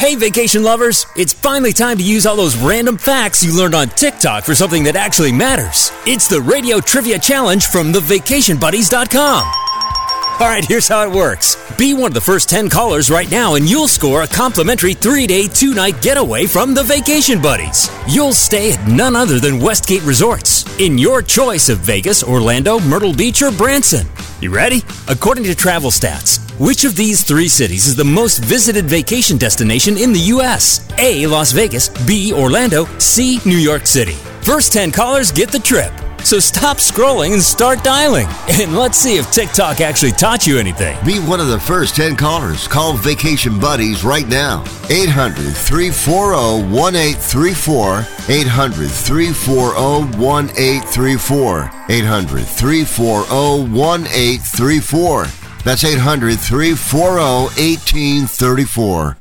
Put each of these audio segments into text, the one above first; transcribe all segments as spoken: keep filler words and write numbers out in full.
Hey, vacation lovers! It's finally time to use all those random facts you learned on TikTok for something that actually matters. It's the Radio Trivia Challenge from the vacation buddies dot com. All right, here's how it works. Be one of the first ten callers right now and you'll score a complimentary three-day, two-night getaway from the Vacation Buddies. You'll stay at none other than Westgate Resorts, in your choice of Vegas, Orlando, Myrtle Beach, or Branson. You ready? According to Travel Stats, which of these three cities is the most visited vacation destination in the U S? A, Las Vegas, B, Orlando, C, New York City. First ten callers get the trip. So stop scrolling and start dialing. And let's see if TikTok actually taught you anything. Be one of the first ten callers. Call Vacation Buddies right now. eight hundred, three four zero, one eight three four. eight hundred, three four zero, one eight three four. eight hundred, three four zero, one eight three four. That's eight hundred, three four zero, one eight three four.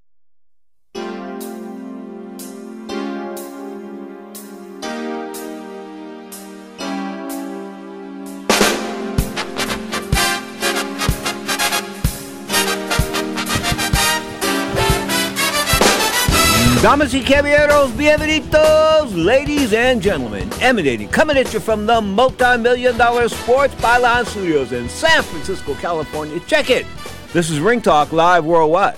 Damas y caballeros, bienvenidos, ladies and gentlemen, emanating, coming at you from the multi-million dollar Sports Byline Studios in San Francisco, California. Check it. This is Ring Talk Live Worldwide.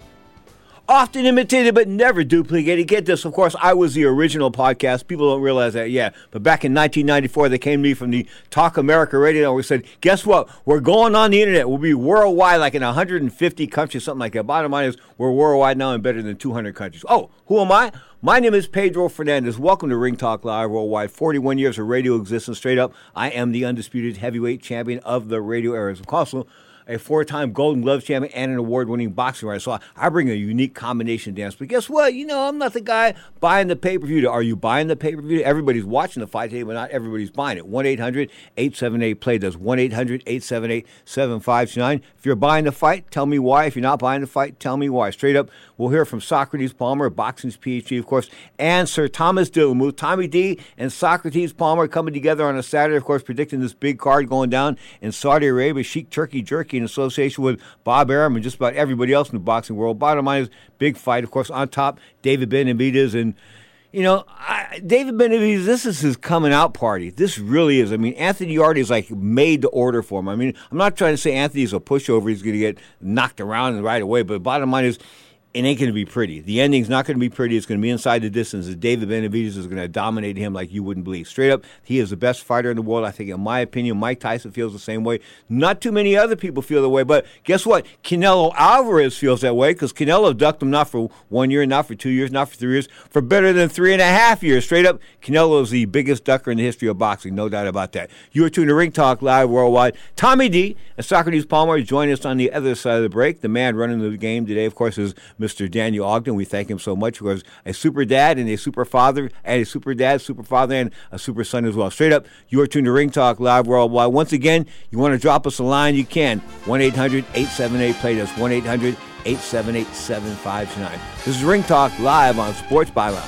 Often imitated but never duplicated. Get this, of course, I was the original podcast. People don't realize that, yeah. But back in nineteen ninety-four, they came to me from the Talk America Radio and we said, guess what? We're going on the internet. We'll be worldwide, like in one hundred fifty countries, something like that. Bottom line is, we're worldwide now and better than two hundred countries. Oh, who am I? My name is Pedro Fernandez. Welcome to Ring Talk Live Worldwide. forty-one years of radio existence. Straight up, I am the undisputed heavyweight champion of the radio era. I'm also a four-time Golden Gloves champion and an award-winning boxing writer. So I, I bring a unique combination dance. But guess what? You know, I'm not the guy buying the pay-per-view. Are you buying the pay-per-view? Everybody's watching the fight today, but not everybody's buying it. one eight hundred, eight seven eight, play. That's one eight hundred, eight seven eight, seven five two nine. If you're buying the fight, tell me why. If you're not buying the fight, tell me why. Straight up, we'll hear from Socrates Palmer, boxing's P H D, of course, and Sir Thomas Dillamuth. Tommy D and Socrates Palmer coming together on a Saturday, of course, predicting this big card going down in Saudi Arabia. Sheik Turkey Jerky in association with Bob Arum and just about everybody else in the boxing world. Bottom line is, big fight. Of course, on top, David Benavidez. And, you know, I, David Benavidez, this is his coming out party. This really is. I mean, Anthony Yarde is like made to order for him. I mean, I'm not trying to say Anthony's a pushover. He's going to get knocked around right away. But the bottom line is, it ain't going to be pretty. The ending's not going to be pretty. It's going to be inside the distance. David Benavidez is going to dominate him like you wouldn't believe. Straight up, he is the best fighter in the world. I think, in my opinion, Mike Tyson feels the same way. Not too many other people feel the way. But guess what? Canelo Alvarez feels that way because Canelo ducked him not for one year, not for two years, not for three years, for better than three and a half years. Straight up, Canelo is the biggest ducker in the history of boxing. No doubt about that. You are tuned to Ring Talk Live Worldwide. Tommy D and Socrates Palmer join us on the other side of the break. The man running the game today, of course, is Mister Daniel Ogden. We thank him so much because a super dad and a super father and a super dad, super father, and a super son as well. Straight up, you are tuned to Ring Talk Live Worldwide. Once again, you want to drop us a line, you can. one eight hundred, eight seven eight, play. That's one eight hundred, eight seven eight, seven five two nine. This is Ring Talk Live on Sports Byline.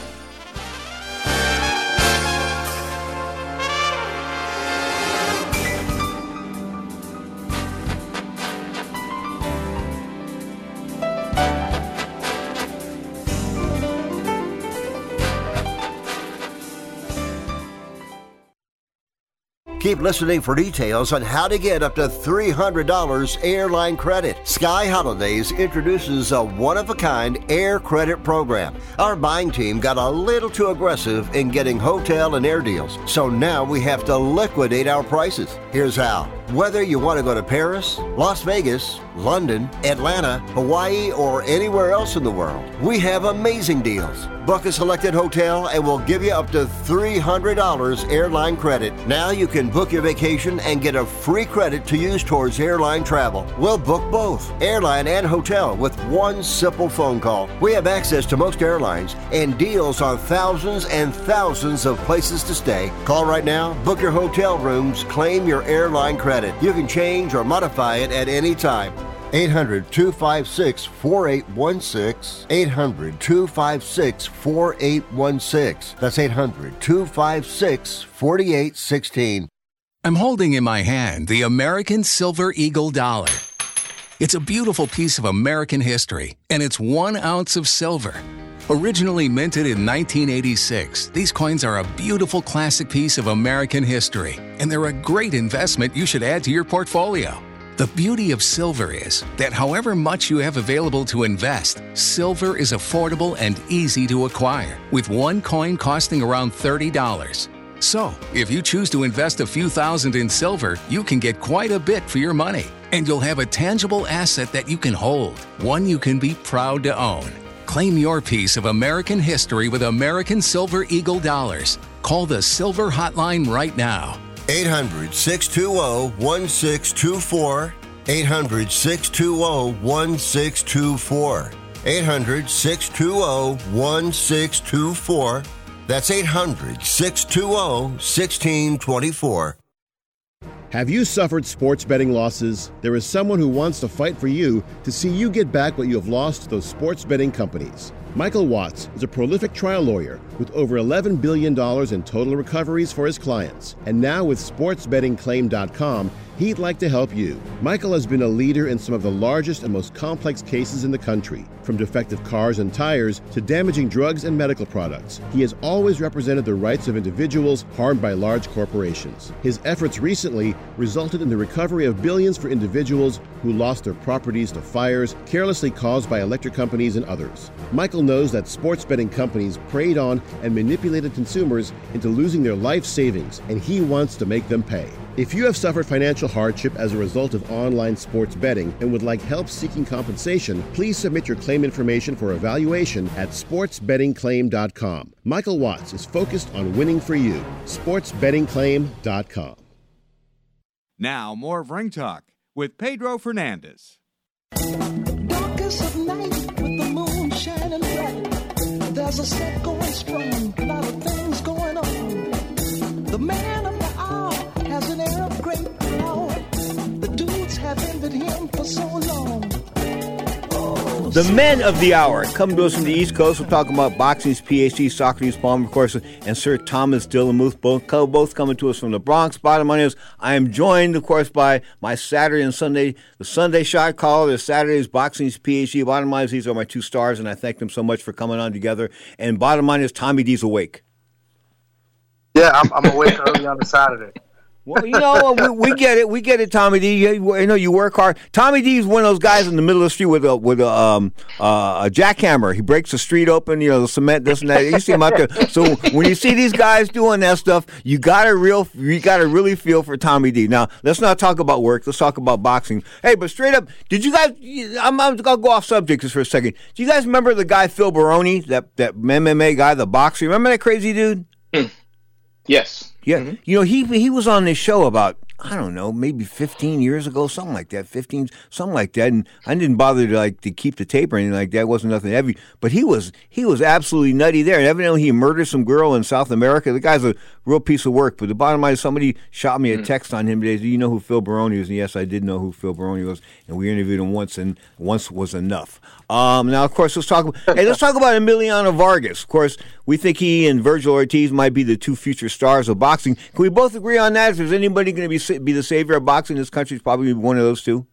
Keep listening for details on how to get up to three hundred dollars airline credit. Sky Holidays introduces a one-of-a-kind air credit program. Our buying team got a little too aggressive in getting hotel and air deals, so now we have to liquidate our prices. Here's how. Whether you want to go to Paris, Las Vegas, London, Atlanta, Hawaii, or anywhere else in the world, we have amazing deals. Book a selected hotel and we'll give you up to three hundred dollars airline credit. Now you can book your vacation and get a free credit to use towards airline travel. We'll book both, airline and hotel, with one simple phone call. We have access to most airlines and deals on thousands and thousands of places to stay. Call right now, book your hotel rooms, claim your airline credit. You can change or modify it at any time. eight hundred, two five six, four eight one six. eight hundred, two five six, four eight one six. That's eight hundred, two five six, four eight one six. I'm holding in my hand the American Silver Eagle dollar. It's a beautiful piece of American history, and it's one ounce of silver. Originally minted in nineteen eighty-six, these coins are a beautiful classic piece of American history, and they're a great investment you should add to your portfolio. The beauty of silver is that however much you have available to invest, silver is affordable and easy to acquire, with one coin costing around thirty dollars. So, if you choose to invest a few thousand in silver, you can get quite a bit for your money, and you'll have a tangible asset that you can hold, one you can be proud to own. Claim your piece of American history with American Silver Eagle dollars. Call the Silver Hotline right now. eight hundred, six two zero, one six two four. eight hundred, six two zero, one six two four. eight hundred, six two zero, one six two four. That's eight hundred, six two zero, one six two four. Have you suffered sports betting losses? There is someone who wants to fight for you to see you get back what you have lost to those sports betting companies. Michael Watts is a prolific trial lawyer with over eleven billion dollars in total recoveries for his clients. And now with sports betting claim dot com, he'd like to help you. Michael has been a leader in some of the largest and most complex cases in the country, from defective cars and tires to damaging drugs and medical products. He has always represented the rights of individuals harmed by large corporations. His efforts recently resulted in the recovery of billions for individuals who lost their properties to fires carelessly caused by electric companies and others. Michael knows that sports betting companies preyed on and manipulated consumers into losing their life savings, and he wants to make them pay. If you have suffered financial hardship as a result of online sports betting and would like help seeking compensation, please submit your claim information for evaluation at sports betting claim dot com. Michael Watts is focused on winning for you. sports betting claim dot com. Now, more of Ring Talk with Pedro Fernandez. Darkest of night with the moon shining bright. There's a set going strong, a lot of things going on. The man of the hour has an air of great power. The dudes have envied him for so long. Oh, the men of the hour come to us from the East Coast. We're talking about boxing's P H D, Socrates Palmer, of course, and Sir Thomas Dillamuth, both, both coming to us from the Bronx. Bottom line is, I am joined, of course, by my Saturday and Sunday, the Sunday shot caller, the Saturday's boxing's P H D. Bottom line is, these are my two stars, and I thank them so much for coming on together. And bottom line is, Tommy D's awake. Yeah, I'm, I'm awake early on a Saturday. Well, you know, we, we get it. We get it, Tommy D. You, you know, you work hard. Tommy D is one of those guys in the middle of the street with a with a, um, uh, a jackhammer. He breaks the street open, you know, the cement, this and that. You see him out there. So when you see these guys doing that stuff, you gotta real, you gotta really feel for Tommy D. Now, let's not talk about work. Let's talk about boxing. Hey, but straight up, did you guys? I'm, I'm gonna go off subject just for a second. Do you guys remember the guy Phil Baroni, that that M M A guy, the boxer? Remember that crazy dude? Mm. Yes. Yeah, mm-hmm. You know, he he was on this show about, I don't know, maybe fifteen years ago, something like that, fifteen, something like that, and I didn't bother to like to keep the tape or anything like that. It wasn't nothing heavy, but he was he was absolutely nutty there, and evidently he murdered some girl in South America. The guy's a real piece of work, but the bottom line is, somebody shot me a text on him today. Do you know who Phil Baroni is? And yes, I did know who Phil Baroni was, and we interviewed him once, and once was enough. Um, now, of course, let's talk. Hey, let's talk about Emiliano Vargas. Of course, we think he and Virgil Ortiz might be the two future stars of boxing. Can we both agree on that? If there's anybody going to be be the savior of boxing in this country, it's probably one of those two.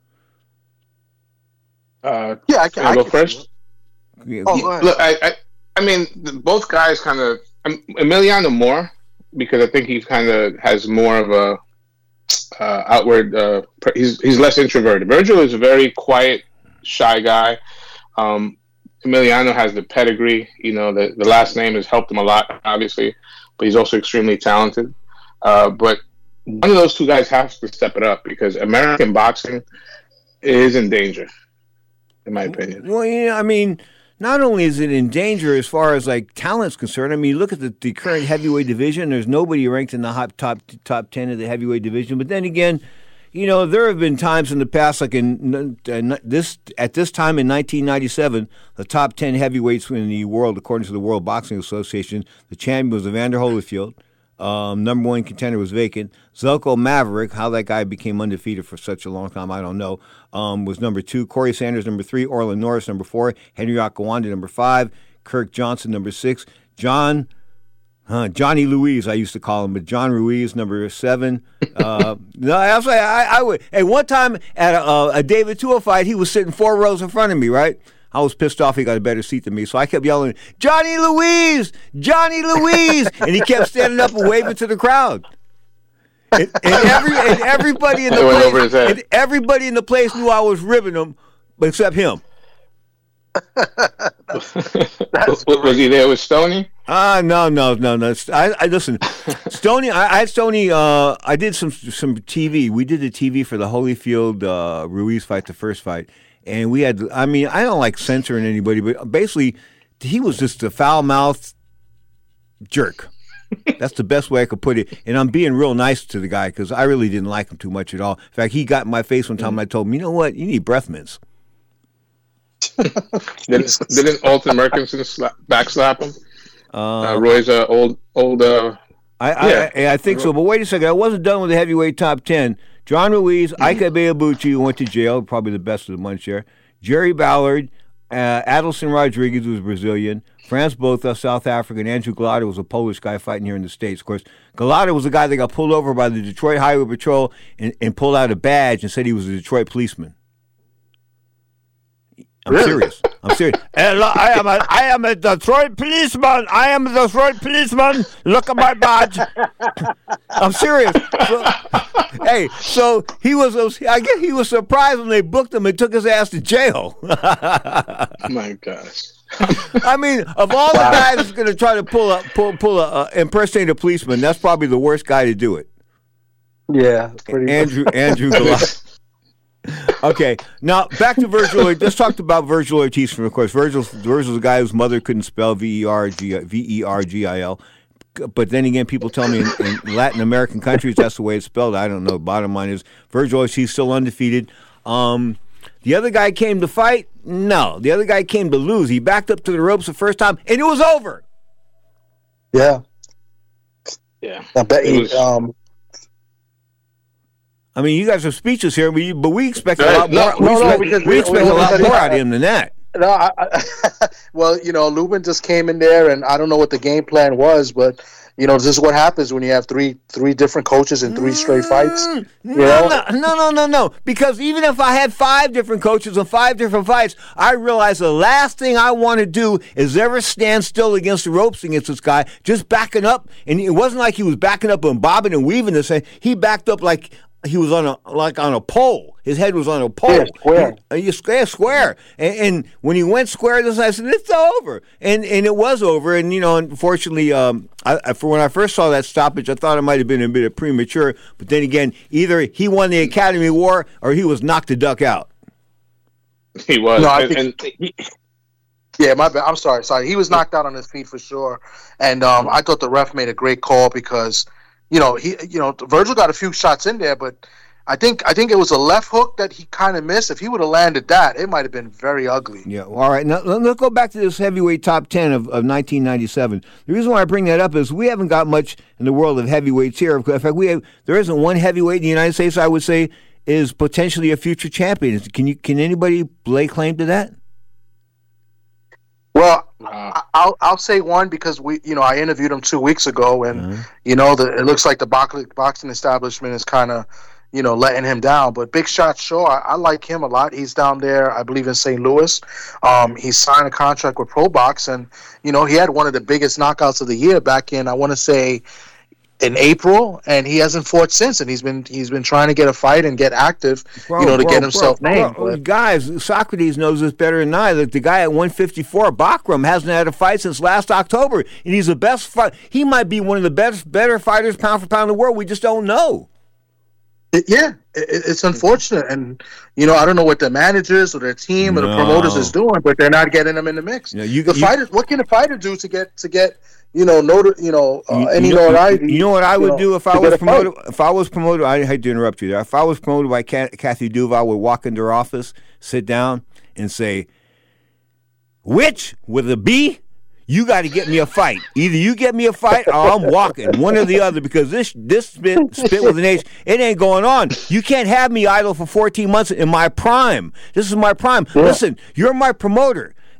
Uh, yeah, I can, I go can first. Yeah, oh, yeah. Look, I, I, I mean, both guys kind of. Um, Emiliano more because I think he kind of has more of a uh, outward. Uh, he's he's less introverted. Virgil is a very quiet, shy guy. Um, Emiliano has the pedigree. You know, the the last name has helped him a lot, obviously, but he's also extremely talented. Uh, but one of those two guys has to step it up because American boxing is in danger, in my opinion. Well, yeah, I mean, not only is it in danger as far as like talent's concerned. I mean, look at the, the current heavyweight division. There's nobody ranked in the hot, top top ten of the heavyweight division. But then again, you know, there have been times in the past, like in uh, this at this time in nineteen ninety-seven, the top ten heavyweights in the world, according to the World Boxing Association, the champion was Evander Holyfield. Um, number one contender was vacant. Zelko Maverick, how that guy became undefeated for such a long time, I don't know, um, was number two. Corey Sanders, number three. Orlin Norris, number four. Henry Akawanda, number five. Kirk Johnson, number six. John Huh, Johnny Louise, I used to call him, but John Ruiz, number seven. Uh, no, I was like, I, I would. Hey, one time at a, uh, a David Tua fight, he was sitting four rows in front of me, right? I was pissed off. He got a better seat than me, so I kept yelling, "Johnny Louise, Johnny Louise," and he kept standing up and waving to the crowd. And, and, every, and everybody in the went over his place, head. and everybody in the place knew I was ribbing him, but except him. that's, that's was he there with Stoney? Ah, uh, no, no, no, no. I, I listen, Stoney. I, I had Stoney. Uh, I did some some T V. We did the T V for the Holyfield uh, Ruiz fight, the first fight, and we had. I mean, I don't like censoring anybody, but basically, he was just a foul mouthed jerk. That's the best way I could put it. And I'm being real nice to the guy because I really didn't like him too much at all. In fact, he got in my face one time. And I told him, "You know what? You need breath mints." didn't, didn't Alton Merkinson slap, backslap him? Uh, uh, Roy's uh, old old. Uh, I, yeah. I I think so, but wait a second. I wasn't done with the heavyweight top ten. John Ruiz, mm-hmm. Ike Ibeabuchi, who went to jail, probably the best of the bunch there. Jerry Ballard, uh, Adelson Rodriguez, who was Brazilian. Franz Botha, South African. Andrew Galata was a Polish guy fighting here in the States. Of course, Galata was the guy that got pulled over by the Detroit Highway Patrol and, and pulled out a badge and said he was a Detroit policeman. I'm really? serious. I'm serious. I am a, I am a Detroit policeman. I am a Detroit policeman. Look at my badge. I'm serious. So, hey, so he was. I guess he was surprised when they booked him and took his ass to jail. My gosh. I mean, of all the guys that's going to try to pull a pull pull a uh, impersonate a policeman, that's probably the worst guy to do it. Yeah, pretty Andrew Andrew Galata. Okay, now back to Virgil. Let's talk about Virgil Ortiz. From of course, Virgil Virgil's a guy whose mother couldn't spell V E R G V E R G I L. But then again, people tell me in, in Latin American countries that's the way it's spelled. I don't know. Bottom line is Virgil Ortiz still undefeated. Um, the other guy came to fight. No, the other guy came to lose. He backed up to the ropes the first time, and it was over. Yeah, yeah. I bet he. Was... Um, I mean, you guys are speechless here, but, you, but we expect a No, lot more. no, we no, no, expect, because we we- expect we- a lot we- more out of him than that. no, I, I, well, you know, Lubin just came in there, and I don't know what the game plan was, but you know, this is what happens when you have three three different coaches in three straight fights. You No, know? no, no, no, no, no. Because even if I had five different coaches and five different fights, I realize the last thing I want to do is ever stand still against the ropes against this guy, just backing up. And it wasn't like he was backing up and bobbing and weaving this thing. He backed up like he was on a like on a pole. His head was on a pole. Yeah, square. He, he square, square. And, and when he went square, this I said, it's over. And and it was over. And, you know, unfortunately, um, I, I, for when I first saw that stoppage, I thought it might have been a bit premature. But then again, either he won the Academy War or he was knocked the duck out. He was. No, I and, think- and he, Yeah, my bad. I'm sorry. Sorry. He was knocked out on his feet for sure. And um, I thought the ref made a great call because, you know, he, you know, Virgil got a few shots in there, but I think I think it was a left hook that he kind of missed. If he would have landed that, it might have been very ugly. Yeah. All right. Now let's go back to this heavyweight top ten of, of nineteen ninety-seven. The reason why I bring that up is we haven't got much in the world of heavyweights here. In fact, we have there isn't one heavyweight in the United States I would say is potentially a future champion. Can you can anybody lay claim to that? Well, uh, I- I'll I'll say one because we, you know, I interviewed him two weeks ago, and Uh-huh. you know, the, it looks like the boxing boxing establishment is kind of, you know, letting him down. But Big Shot Shaw, I, I like him a lot. He's down there, I believe, in Saint Louis. Um, he signed a contract with Pro Box, and you know, he had one of the biggest knockouts of the year back in, I want to say, in April, and he hasn't fought since. And he's been he's been trying to get a fight and get active, Bro, you know, to bro, get himself bro, named. bro, But- guys, Socrates knows this better than I. That the guy at one fifty-four, Bakram, hasn't had a fight since last October, and he's the best fight. He might be one of the best, better fighters pound for pound in the world. We just don't know. It- yeah, it, it's unfortunate, and you know, I don't know what the managers or their team or the No. promoters is doing, but they're not getting them in the mix. Yeah, you- the you- fighters, what can a fighter do to get to get you know noted, you know uh, You- any you know, notoriety? You know what I would know, do if to I get was a fight? promoted? If I was promoted, I hate to interrupt you there. If I was promoted by Ca- Kathy Duval, I would walk into her office, sit down, and say, "Which with a B, you got to get me a fight. Either you get me a fight, or I'm walking. One or the other, because this this spit, spit with an H, it ain't going on. You can't have me idle for fourteen months in my prime. This is my prime. Yeah. Listen, you're my promoter."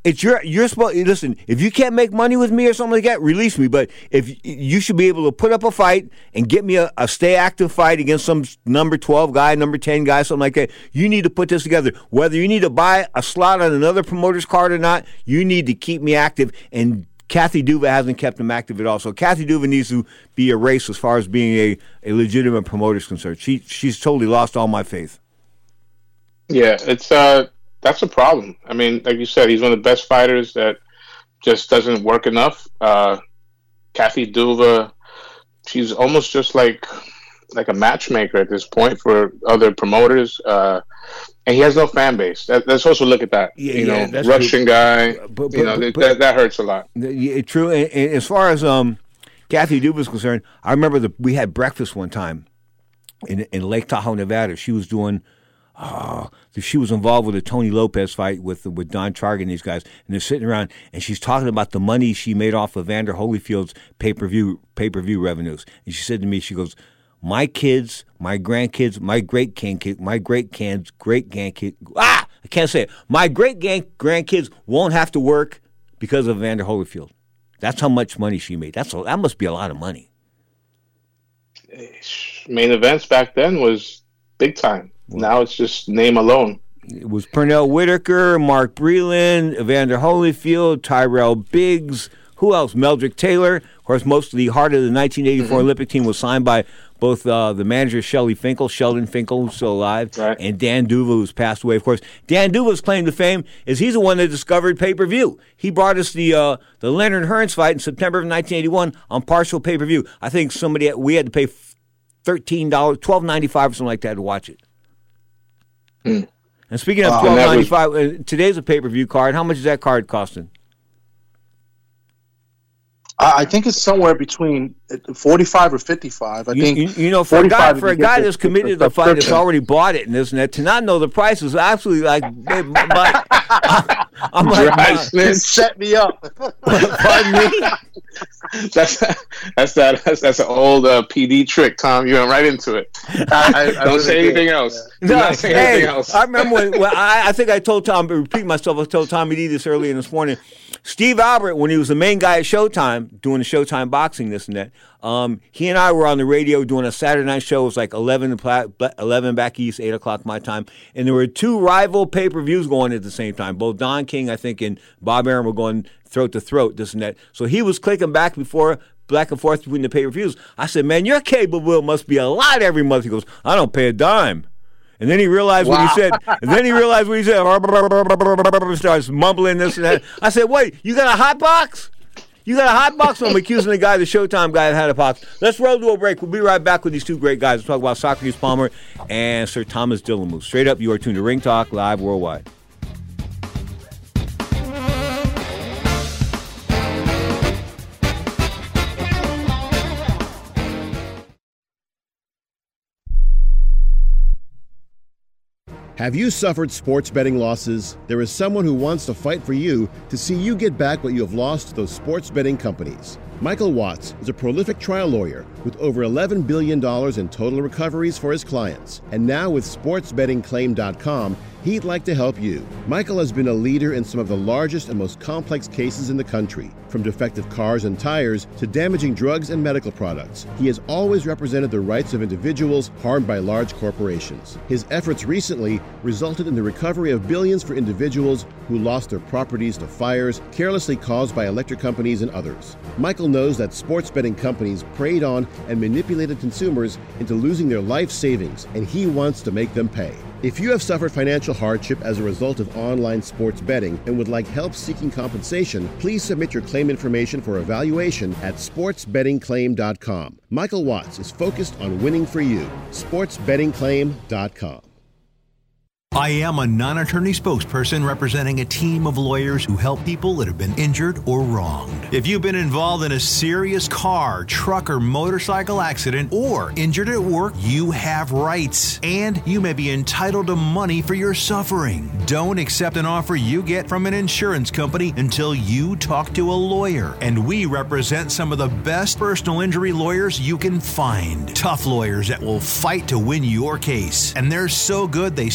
it's your you're supposed listen. If you can't make money with me or something like that, release me. But if you should be able to put up a fight and get me a, a stay active fight against some number twelve guy, number ten guy, something like that, you need to put this together. Whether you need to buy a slot on another promoter's card or not, you need to keep me active. And Kathy Duva hasn't kept him active at all. So Kathy Duva needs to be erased as far as being a, a legitimate promoter is concerned. She she's totally lost all my faith. Yeah, it's uh, that's a problem. I mean, like you said, he's one of the best fighters that just doesn't work enough. Uh, Kathy Duva, she's almost just like like a matchmaker at this point for other promoters. Uh, And he has no fan base. That, let's also look at that. Yeah, you yeah, know, Russian true. guy. But, but, you know, but, that, that hurts a lot. Yeah, true. And, and as far as um, Kathy Duva is concerned, I remember the, we had breakfast one time in in Lake Tahoe, Nevada. She was doing. Oh, she was involved with a Tony Lopez fight with with Don Chargan and these guys, and they're sitting around, and she's talking about the money she made off of Vander Holyfield's pay per view pay per view revenues. And she said to me, she goes, "My kids, my grandkids, my great grandkids, my great kids, great grandkids, ah, I can't say it. My great grandkids won't have to work because of Vander Holyfield." That's how much money she made. That's a, that must be a lot of money. Main events back then was big time. Now it's just name alone. It was Pernell Whitaker, Mark Breland, Evander Holyfield, Tyrell Biggs. Who else? Meldrick Taylor. Of course, most of the heart of the nineteen eighty-four mm-hmm. Olympic team was signed by both uh, the manager, Shelley Finkel, Sheldon Finkel, who's still alive, right. and Dan Duva, who's passed away. Of course, Dan Duva's claim to fame is he's the one that discovered pay-per-view. He brought us the uh, the Leonard Hearns fight in September of nineteen eighty-one on partial pay-per-view. I think somebody we had to pay thirteen dollars, twelve ninety-five or something like that to watch it. Hmm. And speaking of uh, twelve ninety-five, was... uh, today's a pay-per-view card. How much is that card costing? I think it's somewhere between forty-five or fifty-five. I you, think you, you know for a guy for a guy that's committed to the fight, that's already bought it and this and that, to not know the price is absolutely like. my, I'm like, my, set me up. Pardon me. That's that's that that's, that's an old uh, P D trick, Tom. You went right into it. I, I, Don't I say did. anything else. Yeah. Do no, not say hey, anything else. I remember when, when I, I think I told Tom, but repeat myself. I told Tommy D this earlier this morning. Steve Albert, when he was the main guy at Showtime, doing the Showtime boxing, this and that, um, he and I were on the radio doing a Saturday night show. It was like eleven, eleven back east, eight o'clock my time. And there were two rival pay-per-views going at the same time. Both Don King, I think, and Bob Arum were going throat to throat, this and that. So he was clicking back before back and forth between the pay-per-views. I said, man, your cable bill must be a lot every month. He goes, I don't pay a dime. And then he realized wow. what he said. And then he realized what he said. Starts mumbling this and that. I said, wait, you got a hot box? You got a hot box? So I'm accusing the guy, the Showtime guy that had a box. Let's roll to a break. We'll be right back with these two great guys. We'll talk about Socrates Palmer and Sir Thomas Dillamuth. Straight up, you are tuned to Ring Talk, live worldwide. Have you suffered sports betting losses? There is someone who wants to fight for you to see you get back what you have lost to those sports betting companies. Michael Watts is a prolific trial lawyer with over eleven billion dollars in total recoveries for his clients. And now with sports betting claim dot com, he'd like to help you. Michael has been a leader in some of the largest and most complex cases in the country, from defective cars and tires to damaging drugs and medical products. He has always represented the rights of individuals harmed by large corporations. His efforts recently resulted in the recovery of billions for individuals who lost their properties to fires carelessly caused by electric companies and others. Michael knows that sports betting companies preyed on and manipulated consumers into losing their life savings, and he wants to make them pay. If you have suffered financial hardship as a result of online sports betting and would like help seeking compensation, please submit your claim information for evaluation at sports betting claim dot com. Michael Watts is focused on winning for you. sports betting claim dot com. I am a non-attorney spokesperson representing a team of lawyers who help people that have been injured or wronged. If you've been involved in a serious car, truck, or motorcycle accident or injured at work, you have rights, and you may be entitled to money for your suffering. Don't accept an offer you get from an insurance company until you talk to a lawyer, and we represent some of the best personal injury lawyers you can find. Tough lawyers that will fight to win your case, and they're so good they stake their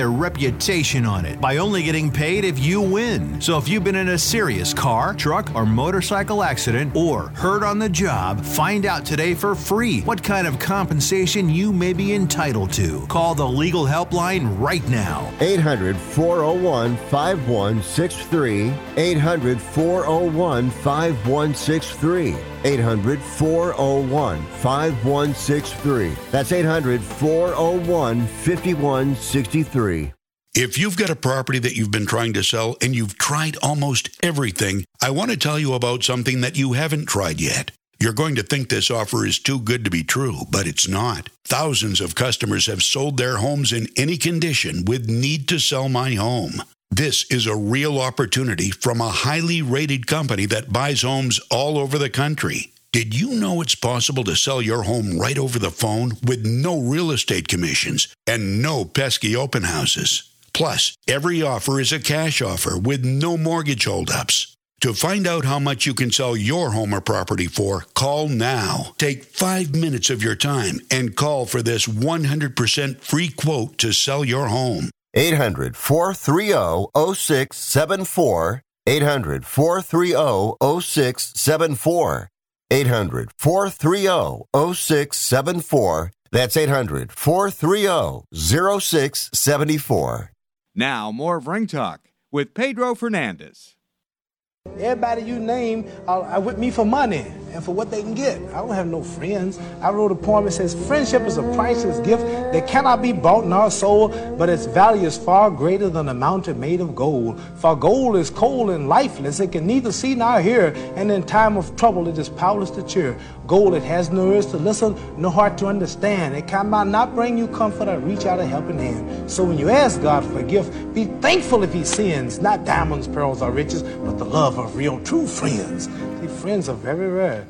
reputation on it by only getting paid if you win. So if you've been in a serious car, truck, or motorcycle accident or hurt on the job, find out today for free what kind of compensation you may be entitled to. Call the legal helpline right now. eight hundred, four oh one, five one six three. eight hundred, four oh one, five one six three. eight hundred, four oh one, five one six three. That's eight hundred, four oh one, five one six three. If you've got a property that you've been trying to sell and you've tried almost everything, I want to tell you about something that you haven't tried yet. You're going to think this offer is too good to be true, but it's not. Thousands of customers have sold their homes in any condition with Need to Sell My Home. This is a real opportunity from a highly rated company that buys homes all over the country. Did you know it's possible to sell your home right over the phone with no real estate commissions and no pesky open houses? Plus, every offer is a cash offer with no mortgage holdups. To find out how much you can sell your home or property for, call now. Take five minutes of your time and call for this one hundred percent free quote to sell your home. eight hundred, four three zero, zero six seven four. eight hundred, four three zero, zero six seven four. eight hundred, four three zero, zero six seven four. That's eight hundred, four three zero, zero six seven four. Now, more of Ring Talk with Pedro Fernandez. Everybody you name are with me for money and for what they can get. I don't have no friends. I wrote a poem that says, friendship is a priceless gift that cannot be bought nor sold, but its value is far greater than a mountain made of gold. For gold is cold and lifeless. It can neither see nor hear, and in time of trouble it is powerless to cheer. Gold, it has no ears to listen, no heart to understand. It cannot not bring you comfort or reach out a helping hand. So when you ask God for a gift, be thankful if he sends, not diamonds, pearls, or riches, but the love of real, true friends. See, friends are very rare.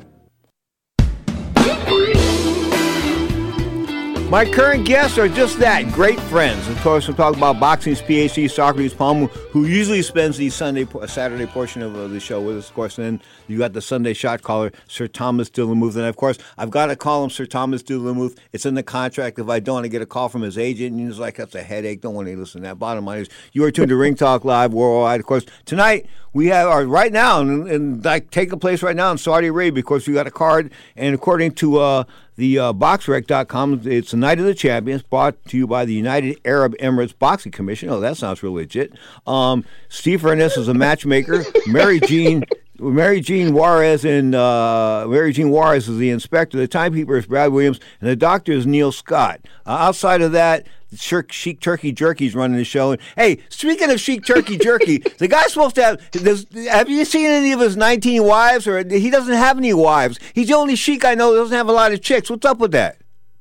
My current guests are just that, great friends. Of course, we're talking about boxing's P H D, Socrates Palmer, who usually spends the Sunday, Saturday portion of uh, the show with us, of course. And then you got the Sunday shot caller, Sir Thomas Dillamuth. And, of course, I've got to call him Sir Thomas Dillamuth. It's in the contract. If I don't, I get a call from his agent, and he's like, that's a headache. Don't want to listen to that. Bottom line is, you are tuned to Ring Talk Live worldwide. Of course, tonight, we have our, right now, and, and like taking place right now in Saudi Arabia, because we got a card, and according to uh, the uh, boxrec dot com, it's the Night of the Champions, brought to you by the United Arab Emirates Boxing Commission. Oh, that sounds real legit. Um, Steve Furness is a matchmaker. Mary Jean Mary Jean Juarez and uh, Mary Jean Juarez is the inspector. The timekeeper is Brad Williams, and the doctor is Neil Scott. Uh, outside of that, Chic Turkey Jerky's running the show. And, hey, speaking of Chic Turkey Jerky, the guy's supposed to have. Does, have you seen any of his nineteen wives? Or he doesn't have any wives. He's the only Chic I know that doesn't have a lot of chicks. What's up with that?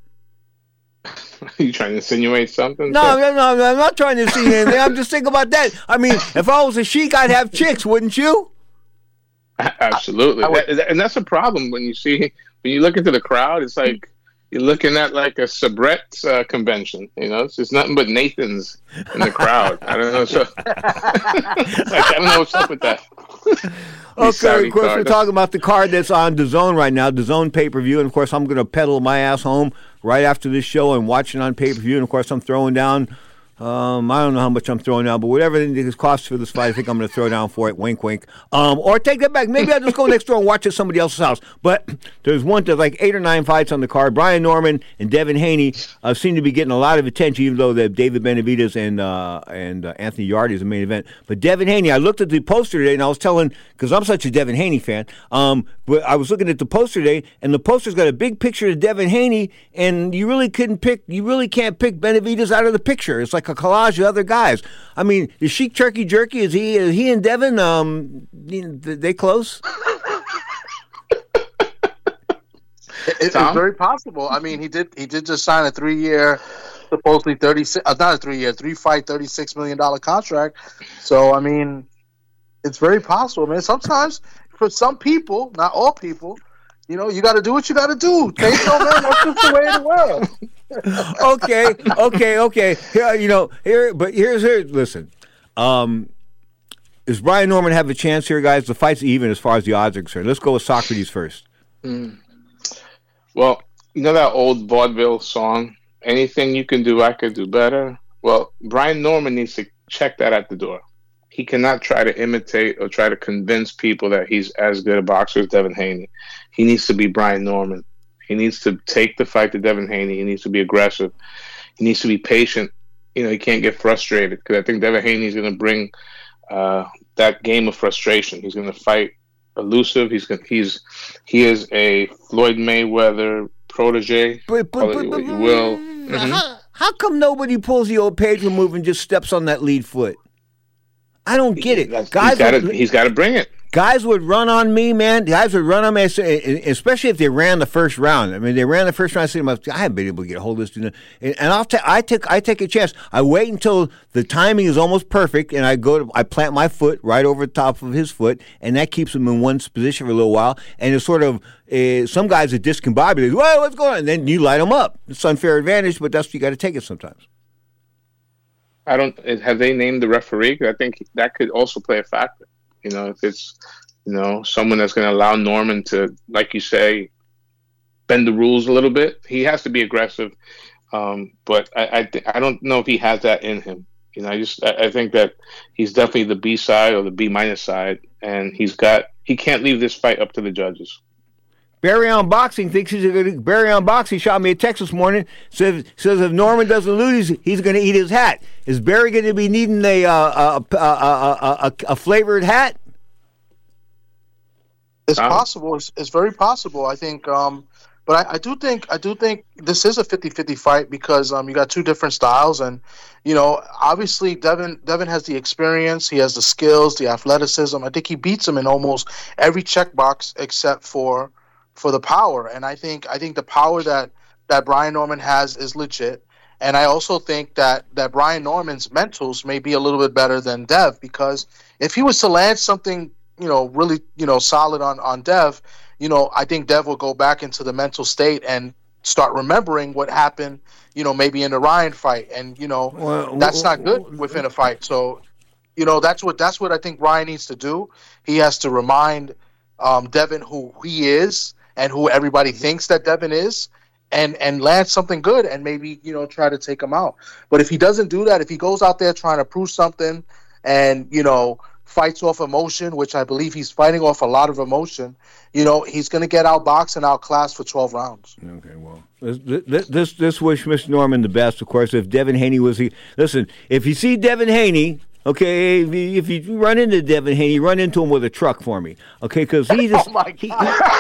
Are you trying to insinuate something? No, no, no, no, I'm not trying to insinuate anything. I'm just thinking about that. I mean, if I was a Chic, I'd have chicks, wouldn't you? Absolutely. I, I would, that, and that's a problem when you see, when you look into the crowd, it's like you're looking at like a Sabret's uh, convention. You know, it's just nothing but Nathans in the crowd. I don't know. So, like, I don't know what's up with that. Okay, of course, card. We're talking about the card that's on DAZN right now, DAZN pay-per-view. And, of course, I'm going to pedal my ass home right after this show and watch it on pay-per-view. And, of course, I'm throwing down, um, I don't know how much I'm throwing down, but whatever it costs for this fight, I think I'm going to throw down for it. Wink, wink. Um, or take that back. Maybe I'll just go next door and watch it at somebody else's house. But there's one, there's like eight or nine fights on the card. Brian Norman and Devin Haney uh, seem to be getting a lot of attention, even though they have David Benavidez and uh, and uh, Anthony Yarde is the main event. But Devin Haney, I looked at the poster today, and I was telling, because I'm such a Devin Haney fan, um, but I was looking at the poster today, and the poster's got a big picture of Devin Haney, and you really couldn't pick, you really can't pick Benavidez out of the picture. It's like a collage of other guys. I mean, is Chic Turkey Jerky, is he is he and Devin, um, they close? It, it's very possible. I mean, he did he did just sign a three-year, supposedly thirty-six, uh, not a three-year, three-fight, thirty-six million dollars contract. So, I mean, it's very possible, man. Sometimes, for some people, not all people, you know, you got to do what you got to do. Take no man, that's just the way of the world. okay, okay, okay. Here, you know, here, but here's here. Listen, um, does Brian Norman have a chance here, guys? The fight's even as far as the odds are concerned. Let's go with Socrates first. Mm. Well, you know that old vaudeville song, "Anything you can do, I could do better." Well, Brian Norman needs to check that at the door. He cannot try to imitate or try to convince people that he's as good a boxer as Devin Haney. He needs to be Brian Norman. He needs to take the fight to Devin Haney. He needs to be aggressive. He needs to be patient. You know, he can't get frustrated, because I think Devin Haney is going to bring uh, that game of frustration. He's going to fight elusive. He's going. He's he is a Floyd Mayweather protege. But, but, call it but, what but, you will. but Mhm. how, how come nobody pulls the old Pedro move and just steps on that lead foot? I don't get it. That's- Guys, he's got would- to. He's got to bring it. Guys would run on me, man. Guys would run on me, especially if they ran the first round. I mean, they ran the first round. I said to myself, I haven't been able to get a hold of this dude. And and I'll ta- I take I take a chance. I wait until the timing is almost perfect, and I go to I plant my foot right over the top of his foot, and that keeps him in one position for a little while. And it's sort of uh, some guys are discombobulated. Whoa, what's going on? And then you light them up. It's unfair advantage, but that's you got to take it sometimes. I don't. Have they named the referee? 'Cause I think that could also play a factor. You know, if it's you know someone that's going to allow Norman to, like you say, bend the rules a little bit. He has to be aggressive, um, but I I, th- I don't know if he has that in him. You know, I just I, I think that he's definitely the B side or the B minus side, and he's got he can't leave this fight up to the judges. Barry on Boxing thinks he's going to. Barry on Boxing shot me a text this morning. Says says if Norman doesn't lose, he's going to eat his hat. Is Barry going to be needing a uh, a, a, a, a, a flavored hat? It's possible. It's, it's very possible. I think, um, but I, I do think I do think this is a fifty-fifty fight, because um, you got two different styles, and you know, obviously Devin Devin has the experience, he has the skills, the athleticism. I think he beats him in almost every checkbox except for. for the power. And I think I think the power that, that Brian Norman has is legit. And I also think that, that Brian Norman's mentals may be a little bit better than Dev, because if he was to land something, you know, really, you know, solid on, on Dev, you know, I think Dev will go back into the mental state and start remembering what happened, you know, maybe in the Ryan fight. And, you know, well, that's well, not good within a fight. So, you know, that's what that's what I think Ryan needs to do. He has to remind um, Devin who he is, and who everybody thinks that Devin is, and and land something good, and maybe, you know, try to take him out. But if he doesn't do that, if he goes out there trying to prove something and, you know, fights off emotion, which I believe he's fighting off a lot of emotion, you know, he's going to get outboxed and outclassed for twelve rounds. Okay, well, this this this wish Mister Norman the best, of course. If Devin Haney was he, listen, if you see Devin Haney, okay, if you, if you run into Devin Haney, run into him with a truck for me, okay? Because he just, oh my he,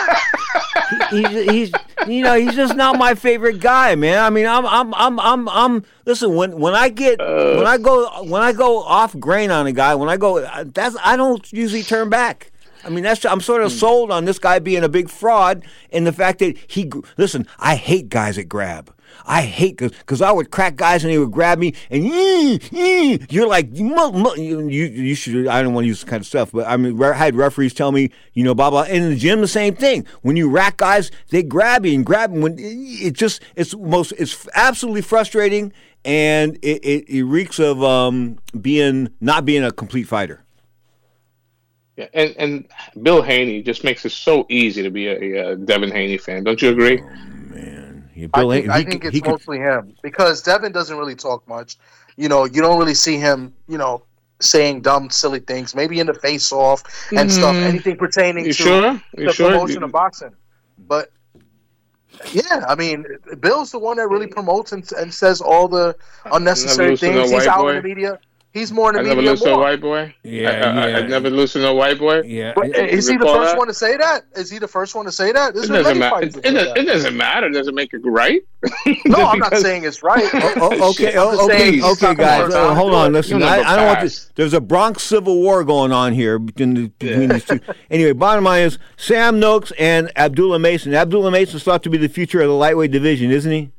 he, he, he's, he's, you know, he's just not my favorite guy, man. I mean, I'm, I'm, I'm, I'm, I'm. Listen, when when I get, uh, when I go, when I go off grain on a guy, when I go, that's I don't usually turn back. I mean, that's I'm sort of sold on this guy being a big fraud, and the fact that he. Listen, I hate guys that grab. I hate because I would crack guys and they would grab me and mm, mm, you're like you, you you should I don't want to use this kind of stuff, but I mean I had referees tell me, you know, blah blah. And in the gym the same thing. When you rack guys, they grab you and grab them. When it just it's most it's absolutely frustrating, and it, it, it reeks of um, being not being a complete fighter. Yeah, and and Bill Haney just makes it so easy to be a, a Devin Haney fan. Don't you agree? Oh, man. Yeah, Bill I think, Haney, I think it's mostly could... him, because Devin doesn't really talk much. You know, you don't really see him, you know, saying dumb, silly things, maybe in the face-off and mm. stuff, anything pertaining you to sure? the sure? promotion you... of boxing. But, yeah, I mean, Bill's the one that really promotes and, and says all the unnecessary things. He's out boy. in the media. He's more in the I media. Never lose more. to a white boy. Yeah, I, I, yeah. I never lose to no white boy. Yeah. But is he the first that? one to say that? Is he the first one to say that? It doesn't matter. It, it, does, it doesn't matter. It doesn't make it right. No, I'm not saying it's right. oh, oh, okay, oh, okay, okay, guys. Uh, hold on. Listen, I, I don't want this. There's a Bronx Civil War going on here between, the, between yeah. these two. Anyway, bottom line is Sam Noakes and Abdullah Mason. Abdullah Mason is thought to be the future of the lightweight division, isn't he?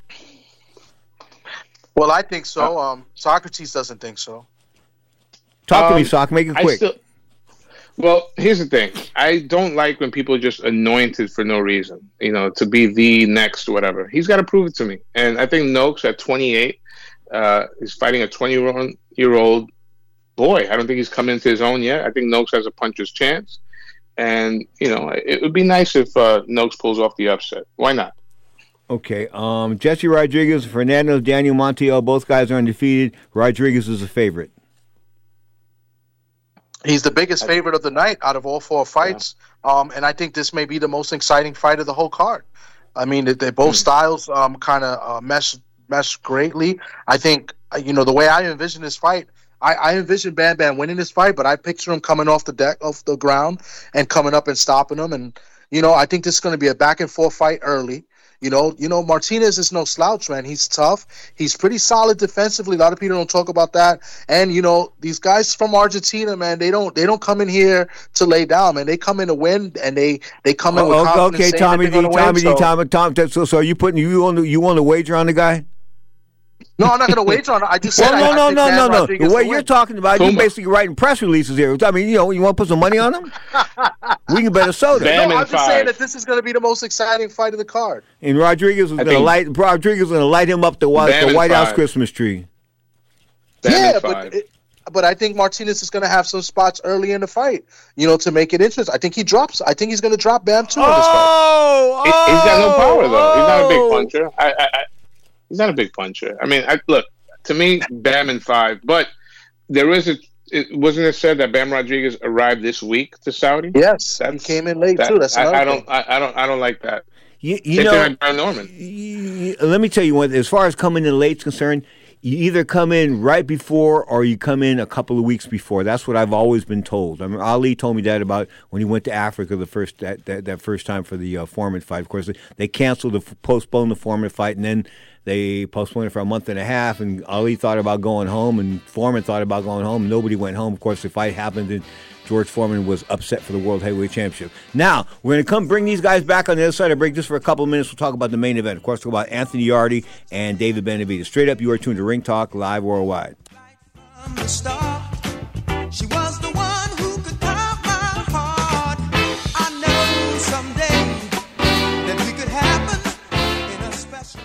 Well, I think so. Um, Socrates doesn't think so. Talk to um, me, Sock. Make it quick. Still, well, here's the thing. I don't like when people are just anointed for no reason, you know, to be the next whatever. He's got to prove it to me. And I think Noakes at twenty-eight uh, is fighting a twenty-year-old boy. I don't think he's come into his own yet. I think Noakes has a puncher's chance. And, you know, it would be nice if uh, Noakes pulls off the upset. Why not? Okay. Um, Jesse Rodriguez, Fernando, Daniel Montiel, both guys are undefeated. Rodriguez is a favorite. He's the biggest favorite of the night out of all four fights. Yeah. Um, and I think this may be the most exciting fight of the whole card. I mean, they, they both mm. styles um, kind of uh, mesh mesh greatly. I think, you know, the way I envision this fight, I, I envision Bam Bam winning this fight, but I picture him coming off the deck, off the ground, and coming up and stopping him. And, you know, I think this is going to be a back and forth fight early. You know, you know, Martinez is no slouch, man. He's tough. He's pretty solid defensively. A lot of people don't talk about that. And you know, these guys from Argentina, man, they don't they don't come in here to lay down, man. They come in to win, and they they come in with oh, confidence. Okay, Tommy D, Tommy win, D, so. Tommy, Tom. So, so are you putting you on the you on the wager on the guy? No, I'm not going to wager on it. I just said well, no, I, no, I no, no, no. Rodriguez The way you're win. talking about, Puma. you're basically writing press releases here. I mean, you know, you want to put some money on them? We can bet a soda. Bam no, I'm just five. saying that this is going to be the most exciting fight of the card. And Rodriguez is going to light. Rodriguez is going to light him up the, the White House Christmas tree. Bam yeah, but. It, But I think Martinez is going to have some spots early in the fight, you know, to make it interesting. I think he drops. I think he's going to drop Bam too. Oh, in this fight. oh, he, he's got no power though. He's not a big puncher. I, I, I, he's not a big puncher. I mean, I, look to me, Bam in five. But there is a. It wasn't it said that Bam Rodriguez arrived this week to Saudi? Yes, That's, he came in late that, too. That's I, I don't. thing. I, I don't. I don't like that. You, you Same know, thing like Brian Norman. You, let me tell you what. As far as coming in late is concerned, you either come in right before or you come in a couple of weeks before. That's what I've always been told. I mean, Ali told me that about when he went to Africa the first that that, that first time for the uh, Foreman fight. Of course, they, they canceled the postponed the Foreman fight, and then they postponed it for a month and a half. And Ali thought about going home, and Foreman thought about going home. And nobody went home. Of course, the fight happened, and George Foreman was upset for the World Heavyweight Championship. Now, we're going to come bring these guys back on the other side of break just for a couple of minutes. We'll talk about the main event. Of course, we'll talk about Anthony Yarde and David Benavidez. Straight up, you are tuned to Ring Talk Live Worldwide. From the start, she was the one who could pop my heart. I know someday that we could happen in a special way.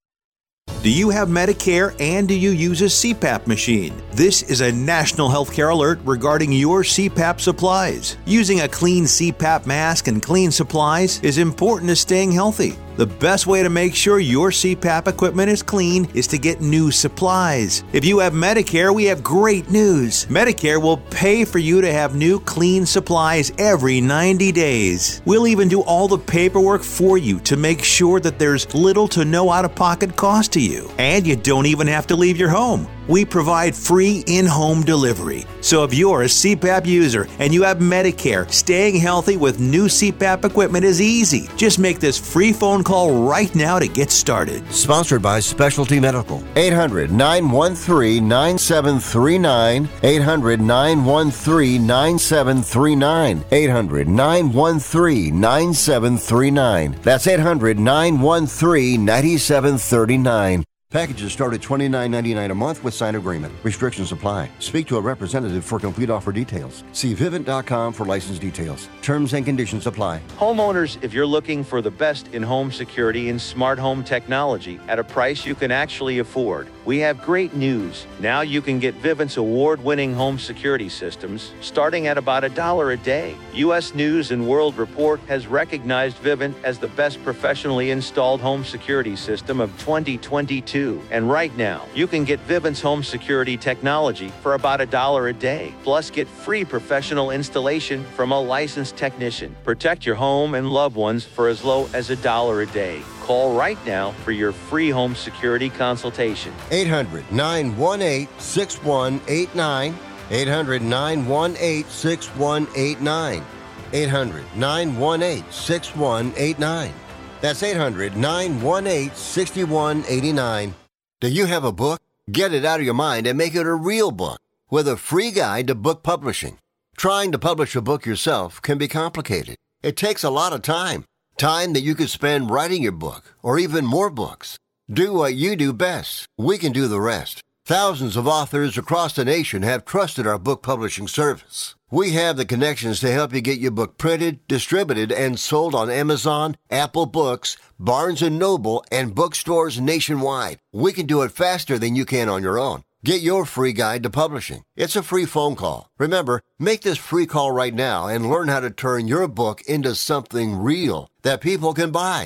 Do you have Medicare and do you use a C PAP machine? This is a national healthcare alert regarding your C PAP supplies. Using a clean C PAP mask and clean supplies is important to staying healthy. The best way to make sure your C PAP equipment is clean is to get new supplies. If you have Medicare, we have great news. Medicare will pay for you to have new clean supplies every ninety days. We'll even do all the paperwork for you to make sure that there's little to no out-of-pocket cost to you. And you don't even have to leave your home. We provide free in-home delivery. So if you're a C PAP user and you have Medicare, staying healthy with new C PAP equipment is easy. Just make this free phone call right now to get started. Sponsored by Specialty Medical. eight hundred, nine one three, nine seven three nine. eight hundred, nine one three, nine seven three nine. eight hundred, nine one three, nine seven three nine. That's eight hundred, nine one three, nine seven three nine. Packages start at twenty-nine ninety-nine a month with signed agreement. Restrictions apply. Speak to a representative for complete offer details. See Vivint dot com for license details. Terms and conditions apply. Homeowners, if you're looking for the best in home security and smart home technology at a price you can actually afford, we have great news. Now you can get Vivint's award-winning home security systems starting at about a dollar a day. U S News and World Report has recognized Vivint as the best professionally installed home security system of twenty twenty-two. And right now, you can get Vivint's home security technology for about a dollar a day. Plus, get free professional installation from a licensed technician. Protect your home and loved ones for as low as a dollar a day. Call right now for your free home security consultation. eight hundred, nine one eight, six one eight nine. eight hundred, nine one eight, six one eight nine. eight hundred, nine one eight, six one eight nine. That's eight hundred, nine one eight, six one eight nine. Do you have a book? Get it out of your mind and make it a real book with a free guide to book publishing. Trying to publish a book yourself can be complicated. It takes a lot of time. Time that you could spend writing your book or even more books. Do what you do best. We can do the rest. Thousands of authors across the nation have trusted our book publishing service. We have the connections to help you get your book printed, distributed, and sold on Amazon, Apple Books, Barnes and Noble, and bookstores nationwide. We can do it faster than you can on your own. Get your free guide to publishing. It's a free phone call. Remember, make this free call right now and learn how to turn your book into something real that people can buy.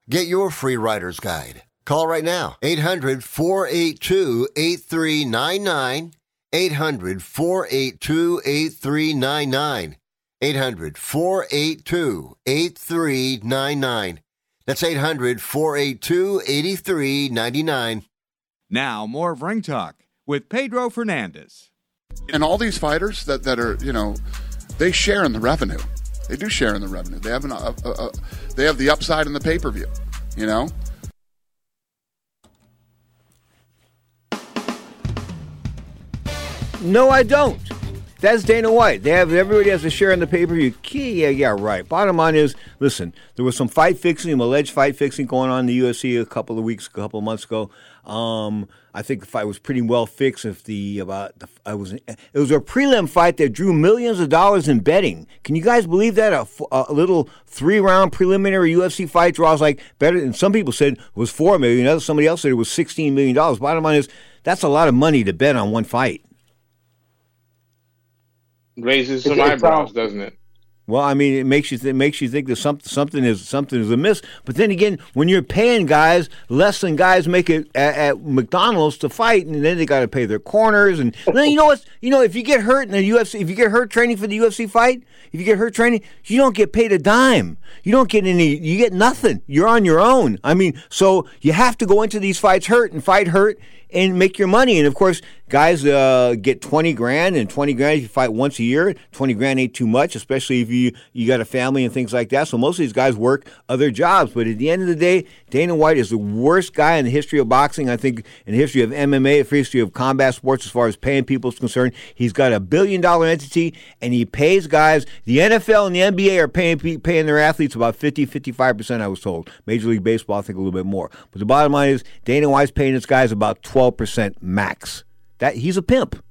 Get your free writer's guide. Call right now, eight hundred, four eight two, eight three nine nine, eight hundred, four eight two, eight three nine nine, eight hundred, four eight two, eight three nine nine. That's eight hundred, four eight two, eight three nine nine. Now, more of Ring Talk with Pedro Fernandez. And all these fighters that, that are, you know, they share in the revenue. They do share in the revenue. They have an, a, a, a, they have the upside in the pay-per-view, you know? No, I don't. That's Dana White. They have everybody has a share in the pay-per-view. Yeah, yeah, right. Bottom line is, listen, there was some fight fixing, some alleged fight fixing going on in the U F C a couple of weeks, a couple of months ago. Um, I think the fight was pretty well fixed. If the about the I was it was a prelim fight that drew millions of dollars in betting. Can you guys believe that a, a little three-round preliminary U F C fight draws like better? And some people said it was four million. Dollars. Somebody else said it was sixteen million dollars. Bottom line is, that's a lot of money to bet on one fight. Raises some eyebrows, doesn't it? Well, I mean, it makes you th- it makes you think that something something is something is amiss. But then again, when you're paying guys less than guys make it at, at McDonald's to fight, and then they got to pay their corners, and then you know what? You know, if you get hurt in the U F C, if you get hurt training for the U F C fight, if you get hurt training, you don't get paid a dime. You don't get any. You get nothing. You're on your own. I mean, so you have to go into these fights hurt and fight hurt and make your money. And of course, guys uh, get twenty grand, and twenty grand if you fight once a year. twenty grand ain't too much, especially if you you got a family and things like that. So most of these guys work other jobs. But at the end of the day, Dana White is the worst guy in the history of boxing. I think in the history of M M A, the history of combat sports, as far as paying people is concerned. He's got a billion dollar entity, and he pays guys. The N F L and the N B A are paying paying their athletes about fifty, fifty-five percent, I was told. Major League Baseball, I think a little bit more. But the bottom line is, Dana White's paying his guys about twelve percent max. That he's a pimp.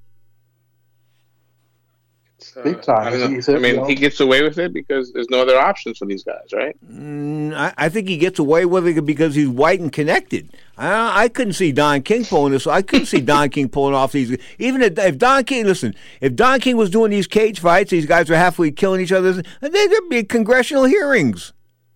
Uh, Big time. I, don't know. I mean, you know, he gets away with it because there's no other options for these guys, right? Mm, I, I think he gets away with it because he's white and connected. I, I couldn't see Don King pulling this. I couldn't see Don King pulling off these. Even if, if Don King, listen, if Don King was doing these cage fights, these guys were halfway killing each other, there'd be congressional hearings.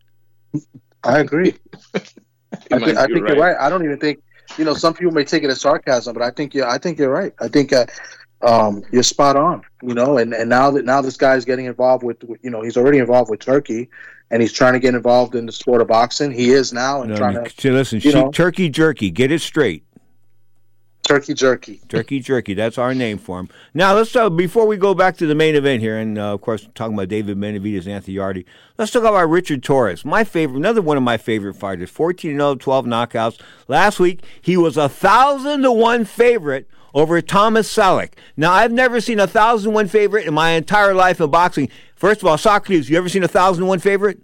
I agree. I think, I think right. You're right. I don't even think. You know, some people may take it as sarcasm, but I think yeah, I think you're right. I think uh, um, you're spot on. You know, and, and now that now this guy's getting involved with, you know, he's already involved with Turkey, and he's trying to get involved in the sport of boxing. He is now, and no, trying to see, listen. You know, Turkey Jerky, get it straight. Turkey Jerky. Turkey Jerky. That's our name for him. Now, let's talk, before we go back to the main event here, and uh, of course, talking about David Benavidez and Anthony Yarde, let's talk about Richard Torres, my favorite, another one of my favorite fighters, fourteen and oh, twelve knockouts. Last week, he was a one thousand to one favorite over Thomas Selleck. Now, I've never seen a one thousand to one favorite in my entire life in boxing. First of all, Socrates, you ever seen a one thousand to one favorite?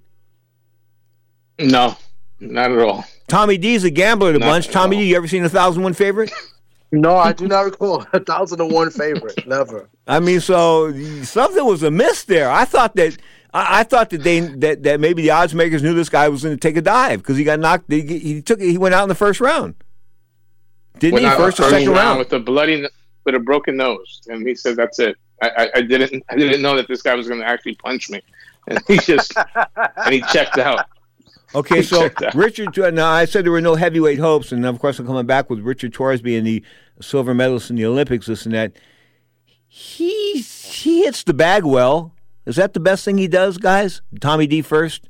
No, not at all. Tommy D's a gambler at a bunch. Tommy D, you ever seen a one thousand to one favorite? No, I do not recall a thousand to one favorite. Never. I mean, so something was amiss there. I thought that I, I thought that they that, that maybe the odds makers knew this guy was going to take a dive because he got knocked. He, he took he went out in the first round. Didn't went he? First or second round, round with a bloody with a broken nose, and he said, "That's it." I, I, I didn't I didn't know that this guy was going to actually punch me, and he just and he checked out. Okay, so Richard, now I said there were no heavyweight hopes, and of course I'm coming back with Richard Torres being the silver medalist in the Olympics, this and that. He, he hits the bag well. Is that the best thing he does, guys? Tommy D first?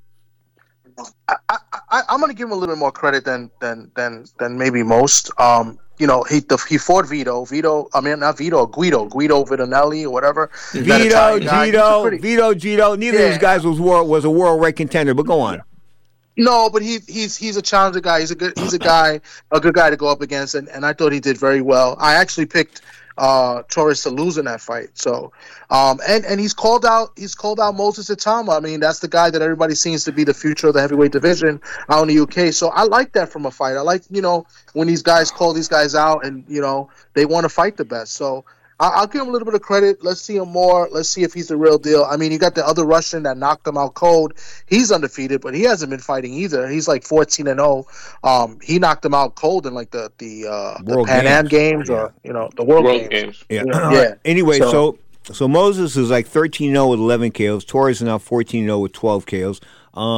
I, I, I'm going to give him a little bit more credit than than than, than maybe most. Um, you know, he the, he fought Vito. Vito, I mean, not Vito, Guido. Guido Vitanelli or whatever. Vito, Gito, pretty... Vito, Gito. Neither yeah. of these guys was, war, was a world rank contender, but go on. Yeah. No, but he he's he's a challenger guy. He's a good he's a guy a good guy to go up against, and, and I thought he did very well. I actually picked uh, Torres to lose in that fight. So, um, and and he's called out he's called out Moses Itama. I mean, that's the guy that everybody seems to be the future of the heavyweight division out in the U K. So I like that from a fight. I like, you know, when these guys call these guys out, and you know they want to fight the best. So I'll give him a little bit of credit. Let's see him more. Let's see if he's the real deal. I mean, you got the other Russian that knocked him out cold. He's undefeated, but he hasn't been fighting either. He's like fourteen and oh. Um, he knocked him out cold in like the the, uh, the Pan Am Games, yeah. or you know the World, World Games. Games. Yeah. yeah. yeah. Anyway, so, so so Moses is like thirteen and oh with eleven K Os. Torres is now fourteen and oh with twelve K Os. Um,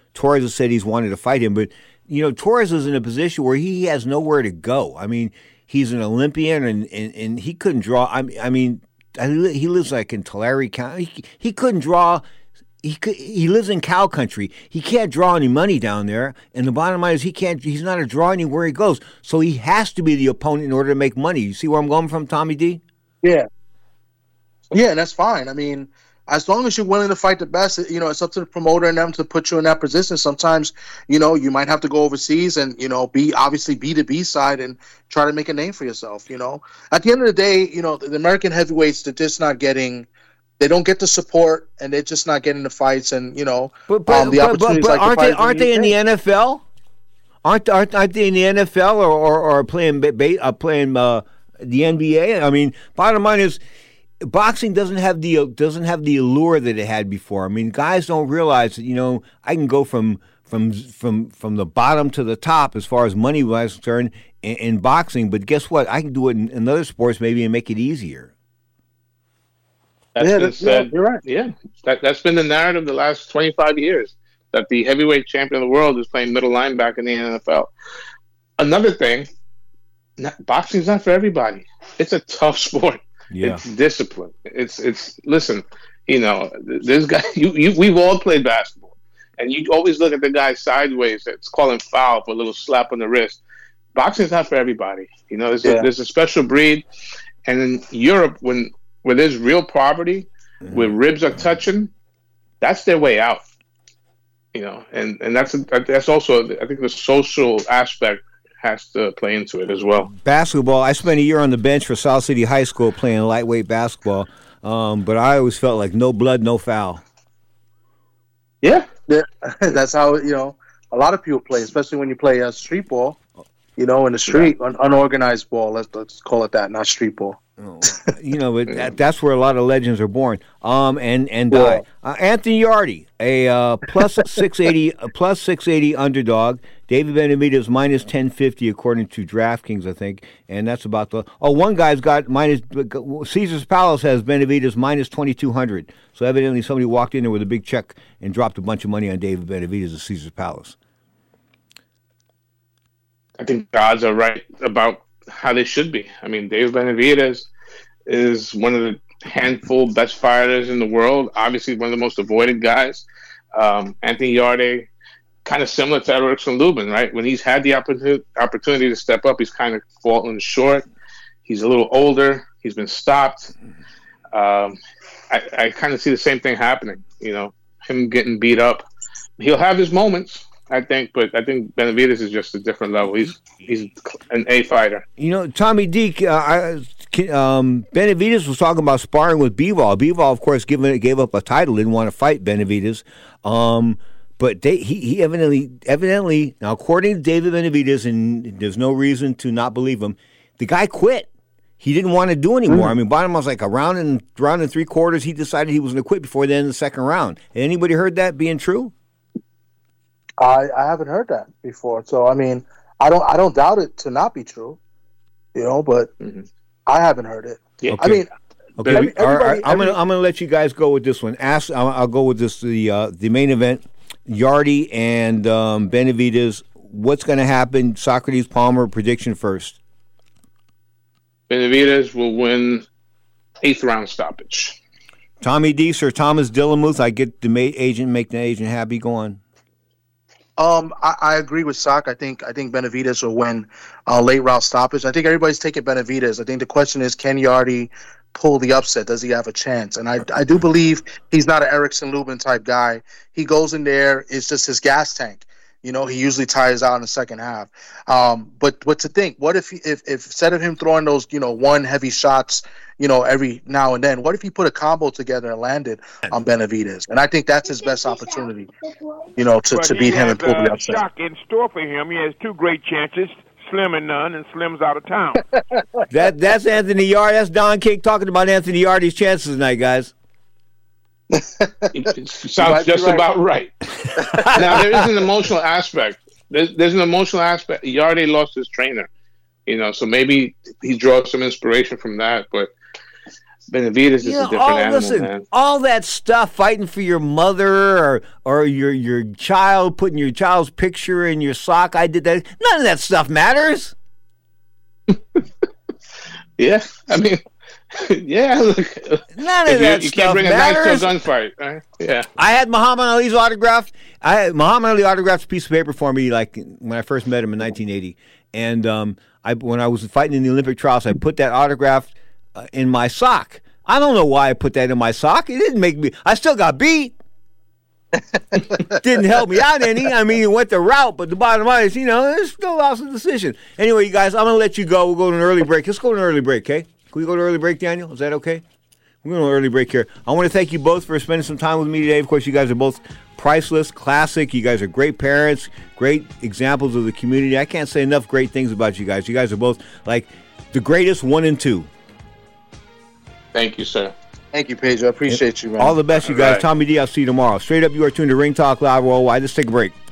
Torres has said he's wanted to fight him, but you know, Torres is in a position where he has nowhere to go. I mean, he's an Olympian, and, and, and he couldn't draw. I, I mean, he lives like in Tulare County. He, he couldn't draw. He could, he lives in cow country. He can't draw any money down there. And the bottom line is he can't. He's not a draw anywhere he goes. So he has to be the opponent in order to make money. You see where I'm going from, Tommy D? Yeah. Yeah, and that's fine. I mean, as long as you're willing to fight the best, you know, it's up to the promoter and them to put you in that position. Sometimes, you know, you might have to go overseas and, you know, be obviously be the B side and try to make a name for yourself, you know. At the end of the day, you know, the American heavyweights, they're just not getting – they don't get the support and they're just not getting the fights and, you know, but, but, um, the but, opportunities but, but like aren't the they, aren't they in the N F L? Aren't, aren't, aren't they in the N F L or, or, or playing, uh, playing uh, the N B A? I mean, bottom line is – boxing doesn't have the doesn't have the allure that it had before. I mean, guys don't realize that, you know, I can go from from from from the bottom to the top as far as money was concerned in, in boxing. But guess what? I can do it in, in other sports maybe and make it easier. That's yeah, been that's, said. yeah, you're right. Yeah, that that's been the narrative the last twenty-five years, that the heavyweight champion of the world is playing middle linebacker in the N F L. Another thing, boxing is not for everybody. It's a tough sport. Yeah. It's discipline. It's it's listen, you know, this guy you, you we've all played basketball. And you always look at the guy sideways that's calling foul for a little slap on the wrist. Boxing's not for everybody. You know, there's, yeah. a, there's a special breed. And in Europe, when where there's real poverty, mm-hmm. where ribs are touching, that's their way out. You know, and, and that's a, that's also, I think, the social aspect has to play into it as well. Basketball, I spent a year on the bench for South City High School playing lightweight basketball, um, but I always felt like no blood, no foul. Yeah, yeah. That's how, you know, a lot of people play, especially when you play uh, street ball, you know, in the street, yeah. un- unorganized ball, let's, let's call it that, not street ball. Oh, you know, but that, that's where a lot of legends are born, um, and and die. Uh, Anthony Yarde, a uh, plus six eighty, a plus six eighty underdog. David Benavidez minus ten fifty according to DraftKings, I think, and that's about the. Oh, one guy's got minus. Caesar's Palace has Benavidez minus twenty two hundred. So evidently somebody walked in there with a big check and dropped a bunch of money on David Benavidez at Caesar's Palace. I think odds are right about how they should be. I mean, David Benavidez is one of the handful best fighters in the world. Obviously, one of the most avoided guys. Um, Anthony Yarde, kind of similar to Erickson Lubin, right? When he's had the opportunity opportunity to step up, he's kind of fallen short. He's a little older. He's been stopped. Um, I, I kind of see the same thing happening. You know, him getting beat up. He'll have his moments, I think, but I think Benavidez is just a different level. He's he's an A fighter. You know, Tommy D, uh, I, um, Benavidez was talking about sparring with Bivol. Bivol, of course, given gave up a title, didn't want to fight Benavidez. Um, but they, he, he evidently, evidently, now according to David Benavidez, and there's no reason to not believe him, the guy quit. He didn't want to do anymore. Mm. I mean, bottom was like a round and round and three quarters. He decided he was going to quit before the end of the second round. Anybody heard that being true? I, I haven't heard that before, so I mean, I don't I don't doubt it to not be true, you know. But mm-hmm. I haven't heard it. Yeah. Okay. I mean, okay. Every, all right, I'm gonna I'm gonna let you guys go with this one. Ask I'll, I'll go with this the uh, the main event, Yarde and um, Benavidez. What's going to happen? Socrates Palmer prediction first. Benavidez will win eighth round stoppage. Tommy D, Sir Thomas Dillamuth. I get the ma- agent make the agent happy. Go on. Um, I, I agree with Sock. I think I think Benavidez will win uh, late round stoppage. I think everybody's taking Benavidez. I think the question is, can Yarde pull the upset? Does he have a chance? And I I do believe he's not an Erickson Lubin type guy. He goes in there, it's just his gas tank. You know, he usually tires out in the second half. Um, but what to think? What if, he, if if instead of him throwing those, you know, one heavy shots, you know, every now and then, what if he put a combo together and landed on Benavidez? And I think that's his best opportunity, you know, to, to beat him and pull the upset. Shock in store for him. He has two great chances, Slim and none, and Slim's out of town. that That's Anthony Yarde. That's Don King talking about Anthony Yarde's chances tonight, guys. It sounds just right. about right. Now, there is an emotional aspect. There's, there's an emotional aspect. Yarde lost his trainer, you know, so maybe he draws some inspiration from that. But Benavides is You a know, different all, animal, listen, man. all that stuff, fighting for your mother or or your your child, putting your child's picture in your sock. I did that. None of that stuff matters. Yeah, I mean, yeah. Look, None if of you, that you stuff can't bring matters. a knife to a gunfight, right? Yeah. I had Muhammad Ali's autograph. I had Muhammad Ali autographed a piece of paper for me, like when I first met him in nineteen eighty. And um, I, when I was fighting in the Olympic trials, I put that autograph uh, in my sock. I don't know why I put that in my sock. It didn't make me. I still got beat. Didn't help me out any. I mean, it went the route, but the bottom line is, you know, it's still lost the decision. Anyway, you guys, I'm going to let you go. We'll go to an early break. Let's go to an early break, okay? Can we go to an early break, Daniel? Is that okay? We're going to an early break here. I want to thank you both for spending some time with me today. Of course, you guys are both priceless, classic. You guys are great parents, great examples of the community. I can't say enough great things about you guys. You guys are both like the greatest one and two. Thank you, sir. Thank you, Pedro. I appreciate you, man. All the best, you All guys. right. Tommy D, I'll see you tomorrow. Straight up, you are tuned to Ring Talk Live Worldwide. Let's take a break.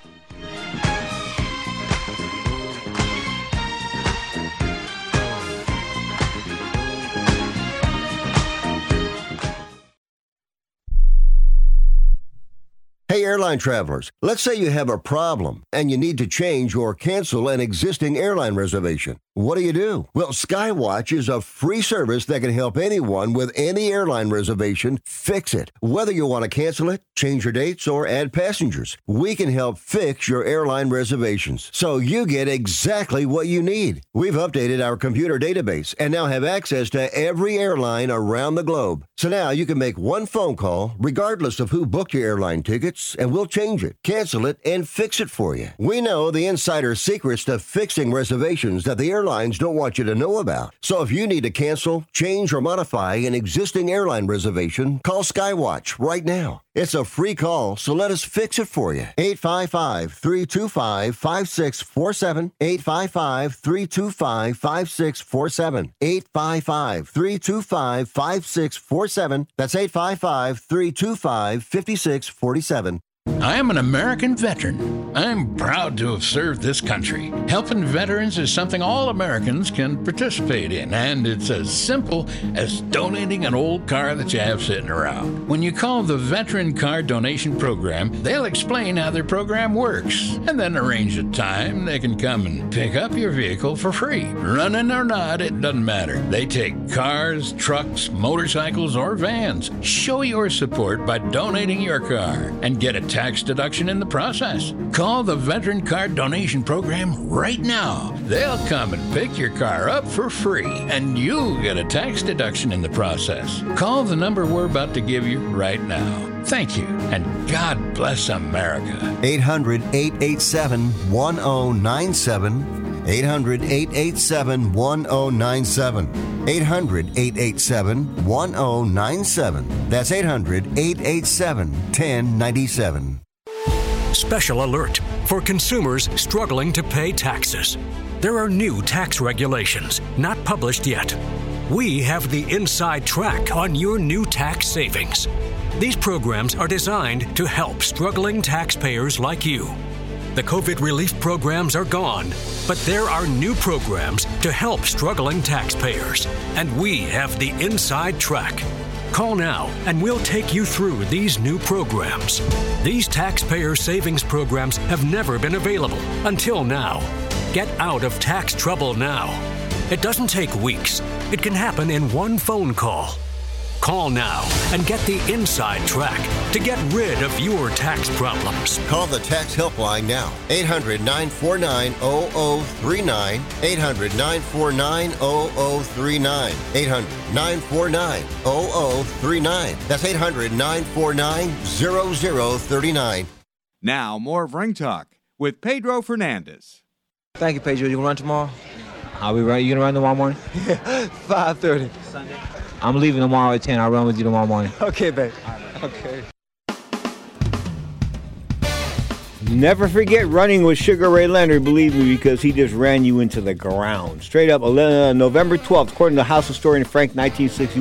Hey, airline travelers, let's say you have a problem and you need to change or cancel an existing airline reservation. What do you do? Well, Skywatch is a free service that can help anyone with any airline reservation fix it. Whether you want to cancel it, change your dates, or add passengers, we can help fix your airline reservations so you get exactly what you need. We've updated our computer database and now have access to every airline around the globe. So now you can make one phone call regardless of who booked your airline tickets, and we'll change it, cancel it, and fix it for you. We know the insider secrets to fixing reservations that the airlines don't want you to know about. So if you need to cancel, change, or modify an existing airline reservation, call Skywatch right now. It's a free call, so let us fix it for you. eight five five, three two five, five six four seven. eight five five, three two five, five six four seven. eight five five, three two five, five six four seven. That's eight five five, three two five, five six four seven. I am an American veteran. I'm proud to have served this country. Helping veterans is something all Americans can participate in, and it's as simple as donating an old car that you have sitting around. When you call the Veteran Car Donation Program, they'll explain how their program works, and then arrange a time they can come and pick up your vehicle for free. Running or not, it doesn't matter. They take cars, trucks, motorcycles, or vans. Show your support by donating your car and get a tax deduction in the process. Call the Veteran Car Donation Program right now. They'll come and pick your car up for free, and you'll get a tax deduction in the process. Call the number we're about to give you right now. Thank you, and God bless America. eight hundred, eight eight seven, one oh nine seven. eight hundred, eight eight seven, one oh nine seven. eight hundred, eight eight seven, one oh nine seven. That's eight hundred, eight eight seven, one oh nine seven. Special alert for consumers struggling to pay taxes. There are new tax regulations not published yet. We have the inside track on your new tax savings. These programs are designed to help struggling taxpayers like you. The COVID relief programs are gone, but there are new programs to help struggling taxpayers, and we have the inside track. Call now and we'll take you through these new programs. These taxpayer savings programs have never been available until now. Get out of tax trouble now. It doesn't take weeks. It can happen in one phone call. Call now and get the inside track to get rid of your tax problems. Call the tax helpline now. eight hundred, nine four nine, zero zero three nine. eight hundred, nine four nine, zero zero three nine. eight hundred, nine four nine, zero zero three nine. That's eight hundred, nine four nine, zero zero three nine. Now, more of Ring Talk with Pedro Fernandez. Thank you, Pedro. You gonna run tomorrow? I'll be right. You gonna run tomorrow morning? Yeah, five thirty. Sunday. I'm leaving tomorrow at ten. I'll run with you tomorrow morning. Okay, babe. Okay. Never forget running with Sugar Ray Leonard, believe me, because he just ran you into the ground. Straight up, uh, November twelfth, according to House historian Frank, nineteen sixty-one,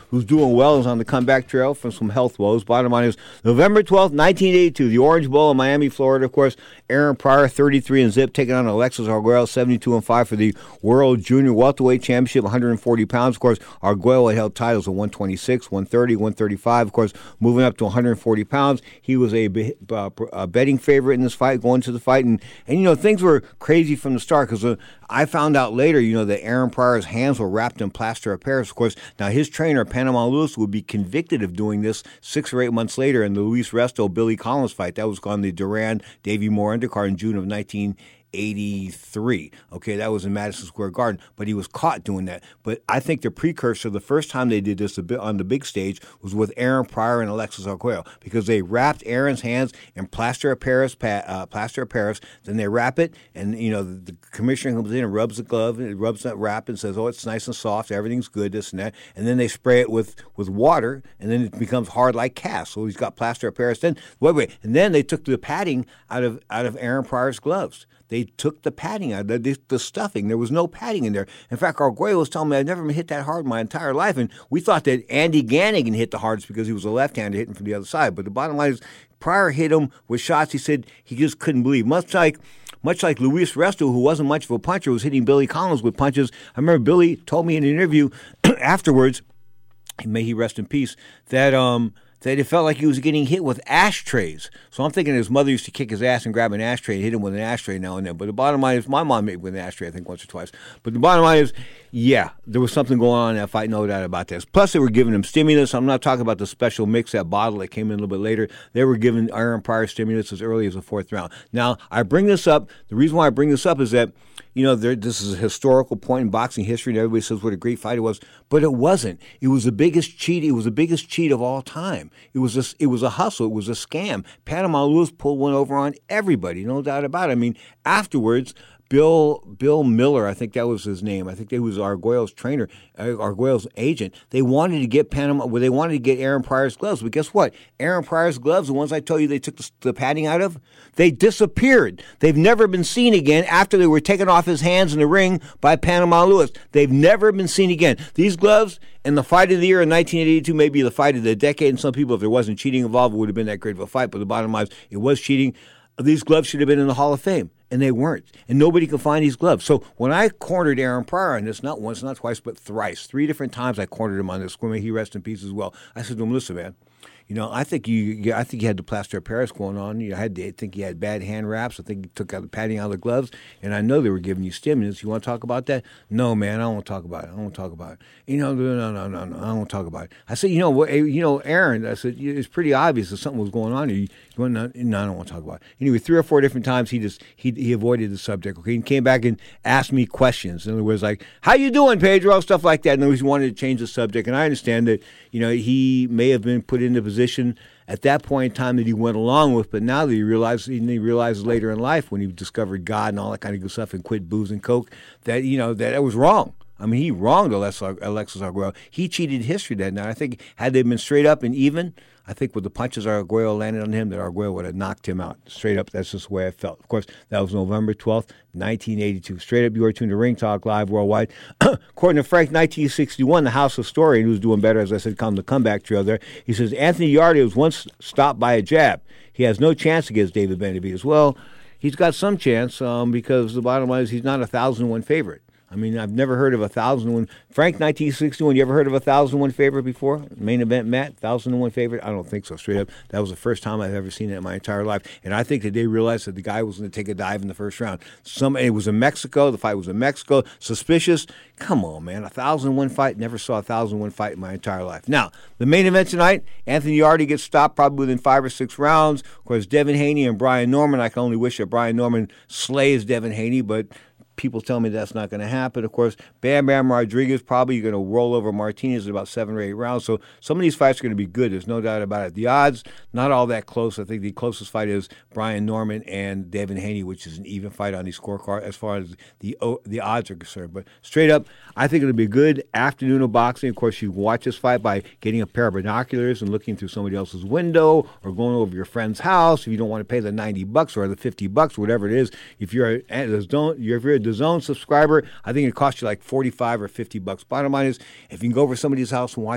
who's doing well, is on the comeback trail from some health woes. Bottom line is November twelfth, nineteen eighty-two, the Orange Bowl in Miami, Florida. Of course, Aaron Pryor, thirty-three and zip, taking on Alexis Arguello, seventy-two and five for the World Junior Welterweight Championship, one hundred forty pounds. Of course, Arguello held titles at one twenty-six, one thirty, one thirty-five. Of course, moving up to one hundred forty pounds. He was a, uh, a betting favorite in this fight, going to the fight. And, and you know, things were crazy from the start because uh, I found out later, you know, that Aaron Pryor's hands were wrapped in plaster of Paris. Of course, now his trainer, Panama Lewis, would be convicted of doing this six or eight months later in the Luis Resto Billy Collins fight. That was on the Duran Davey Moore undercard in June of nineteen eighty-three. Okay, that was in Madison Square Garden, but he was caught doing that. But I think the precursor, the first time they did this a bit on the big stage, was with Aaron Pryor and Alexis Arguello, because they wrapped Aaron's hands in plaster of Paris, uh, plaster of Paris. Then they wrap it, and you know the, the commissioner comes in and rubs the glove, and rubs that wrap, and says, "Oh, it's nice and soft, everything's good, this and that." And then they spray it with with water, and then it becomes hard like cast. So he's got plaster of Paris. Then wait, wait, and then they took the padding out of out of Aaron Pryor's gloves. They took the padding out, the, the stuffing. There was no padding in there. In fact, Arguello was telling me I've never been hit that hard in my entire life, and we thought that Andy Gannigan hit the hardest because he was a left-hander hitting from the other side. But the bottom line is, Pryor hit him with shots he said he just couldn't believe. Much like much like Luis Resto, who wasn't much of a puncher, was hitting Billy Collins with punches. I remember Billy told me in an interview afterwards, may he rest in peace, that um. that it felt like he was getting hit with ashtrays. So I'm thinking his mother used to kick his ass and grab an ashtray and hit him with an ashtray now and then. But the bottom line is, my mom made with an ashtray, I think, once or twice. But the bottom line is, yeah, there was something going on in that fight, no doubt about this. Plus, they were giving him stimulus. I'm not talking about the special mix, that bottle that came in a little bit later. They were giving Aaron Pryor stimulus as early as the fourth round. Now, I bring this up. The reason why I bring this up is that, you know, there, this is a historical point in boxing history, and everybody says what a great fight it was, but it wasn't. It was the biggest cheat. It was the biggest cheat of all time. It was a, it was a hustle. It was a scam. Panama Lewis pulled one over on everybody, no doubt about it. I mean, afterwards, Bill Bill Miller, I think that was his name. I think he was Arguello's trainer, uh, Arguello's agent. They wanted to get Panama, well, they wanted to get Aaron Pryor's gloves. But guess what? Aaron Pryor's gloves, the ones I told you they took the, the padding out of, they disappeared. They've never been seen again after they were taken off his hands in the ring by Panama Lewis. They've never been seen again. These gloves and the fight of the year in nineteen eighty-two, maybe the fight of the decade. And some people, if there wasn't cheating involved, it would have been that great of a fight. But the bottom line is, it was cheating. These gloves should have been in the Hall of Fame, and they weren't. And nobody could find these gloves. So when I cornered Aaron Pryor on this, not once, not twice, but thrice, three different times I cornered him on this, may he rest in peace as well. I said to him, listen, man, you know, I think you, I think you had the plaster of Paris going on. You know, I, had, I think you had bad hand wraps. I think you took out the padding out of the gloves, and I know they were giving you stimulus. You want to talk about that? No, man, I don't want to talk about it. I don't want to talk about it. You know, no, no, no, no, I don't want to talk about it. I said, you know, what, you know, Aaron, I said, it's pretty obvious that something was going on here. You, you want to, no, I don't want to talk about it. Anyway, three or four different times he just he he avoided the subject. Okay, he came back and asked me questions. In other words, like, how you doing, Pedro? Stuff like that. And he wanted to change the subject. And I understand that, you know, he may have been put in the position at that point in time that he went along with, but now that he realizes, he realizes later in life when he discovered God and all that kind of good stuff and quit booze and coke, that, you know, that it was wrong. I mean, he wronged Alexis Arguello. He cheated history that night. I think had they been straight up and even, I think with the punches Arguello landed on him, that Arguello would have knocked him out. Straight up, that's just the way I felt. Of course, that was November twelfth, nineteen eighty-two. Straight up, you are tuned to Ring Talk Live Worldwide. According to Frank, nineteen sixty-one, the House historian, who's doing better, as I said, come the comeback trail there, he says, Anthony Yarde was once stopped by a jab. He has no chance against David Benavidez. Well, he's got some chance um, because the bottom line is he's not a one thousand and one favorite. I mean, I've never heard of a one thousand and one. Frank, nineteen sixty-one, you ever heard of a one thousand and one favorite before? Main event, Matt, one thousand and one favorite? I don't think so, straight up. That was the first time I've ever seen it in my entire life. And I think that they realized that the guy was going to take a dive in the first round. Some, it was in Mexico. The fight was in Mexico. Suspicious. Come on, man. A one thousand and one fight. Never saw a one thousand and one fight in my entire life. Now, the main event tonight, Anthony Yarde gets stopped probably within five or six rounds. Of course, Devin Haney and Brian Norman. I can only wish that Brian Norman slays Devin Haney, but people tell me that's not going to happen. Of course, Bam Bam Rodriguez probably going to roll over Martinez in about seven or eight rounds. So some of these fights are going to be good. There's no doubt about it. The odds, not all that close. I think the closest fight is Brian Norman and Devin Haney, which is an even fight on the scorecard as far as the the odds are concerned. But straight up, I think it'll be a good afternoon of boxing. Of course, you can watch this fight by getting a pair of binoculars and looking through somebody else's window or going over your friend's house. If you don't want to pay the ninety bucks or the fifty bucks, whatever it is, if you're a, don't, if you're a DAZN subscriber, I think it costs you like forty-five or fifty bucks. Bottom line is, if you can go over somebody's house and watch it,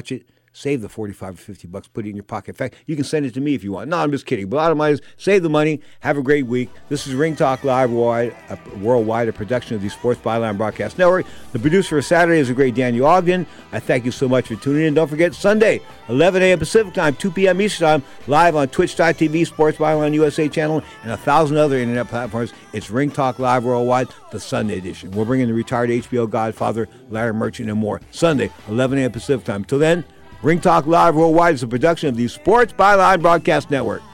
Save the forty-five or fifty bucks, put it in your pocket. In fact, you can send it to me if you want. No, I'm just kidding. Bottom line is, save the money. Have a great week. This is Ring Talk Live worldwide, a, worldwide, a production of the Sports Byline Broadcast Network. The producer for Saturday is the great Daniel Ogden. I thank you so much for tuning in. Don't forget, Sunday, eleven a.m. Pacific Time, two p.m. Eastern Time, live on twitch dot t v, Sports Byline U S A channel, and a thousand other internet platforms. It's Ring Talk Live worldwide, the Sunday edition. We're bringing the retired H B O Godfather, Larry Merchant, and more. Sunday, eleven a.m. Pacific Time. Till then, Ring Talk Live Worldwide is a production of the Sports Byline Broadcast Network.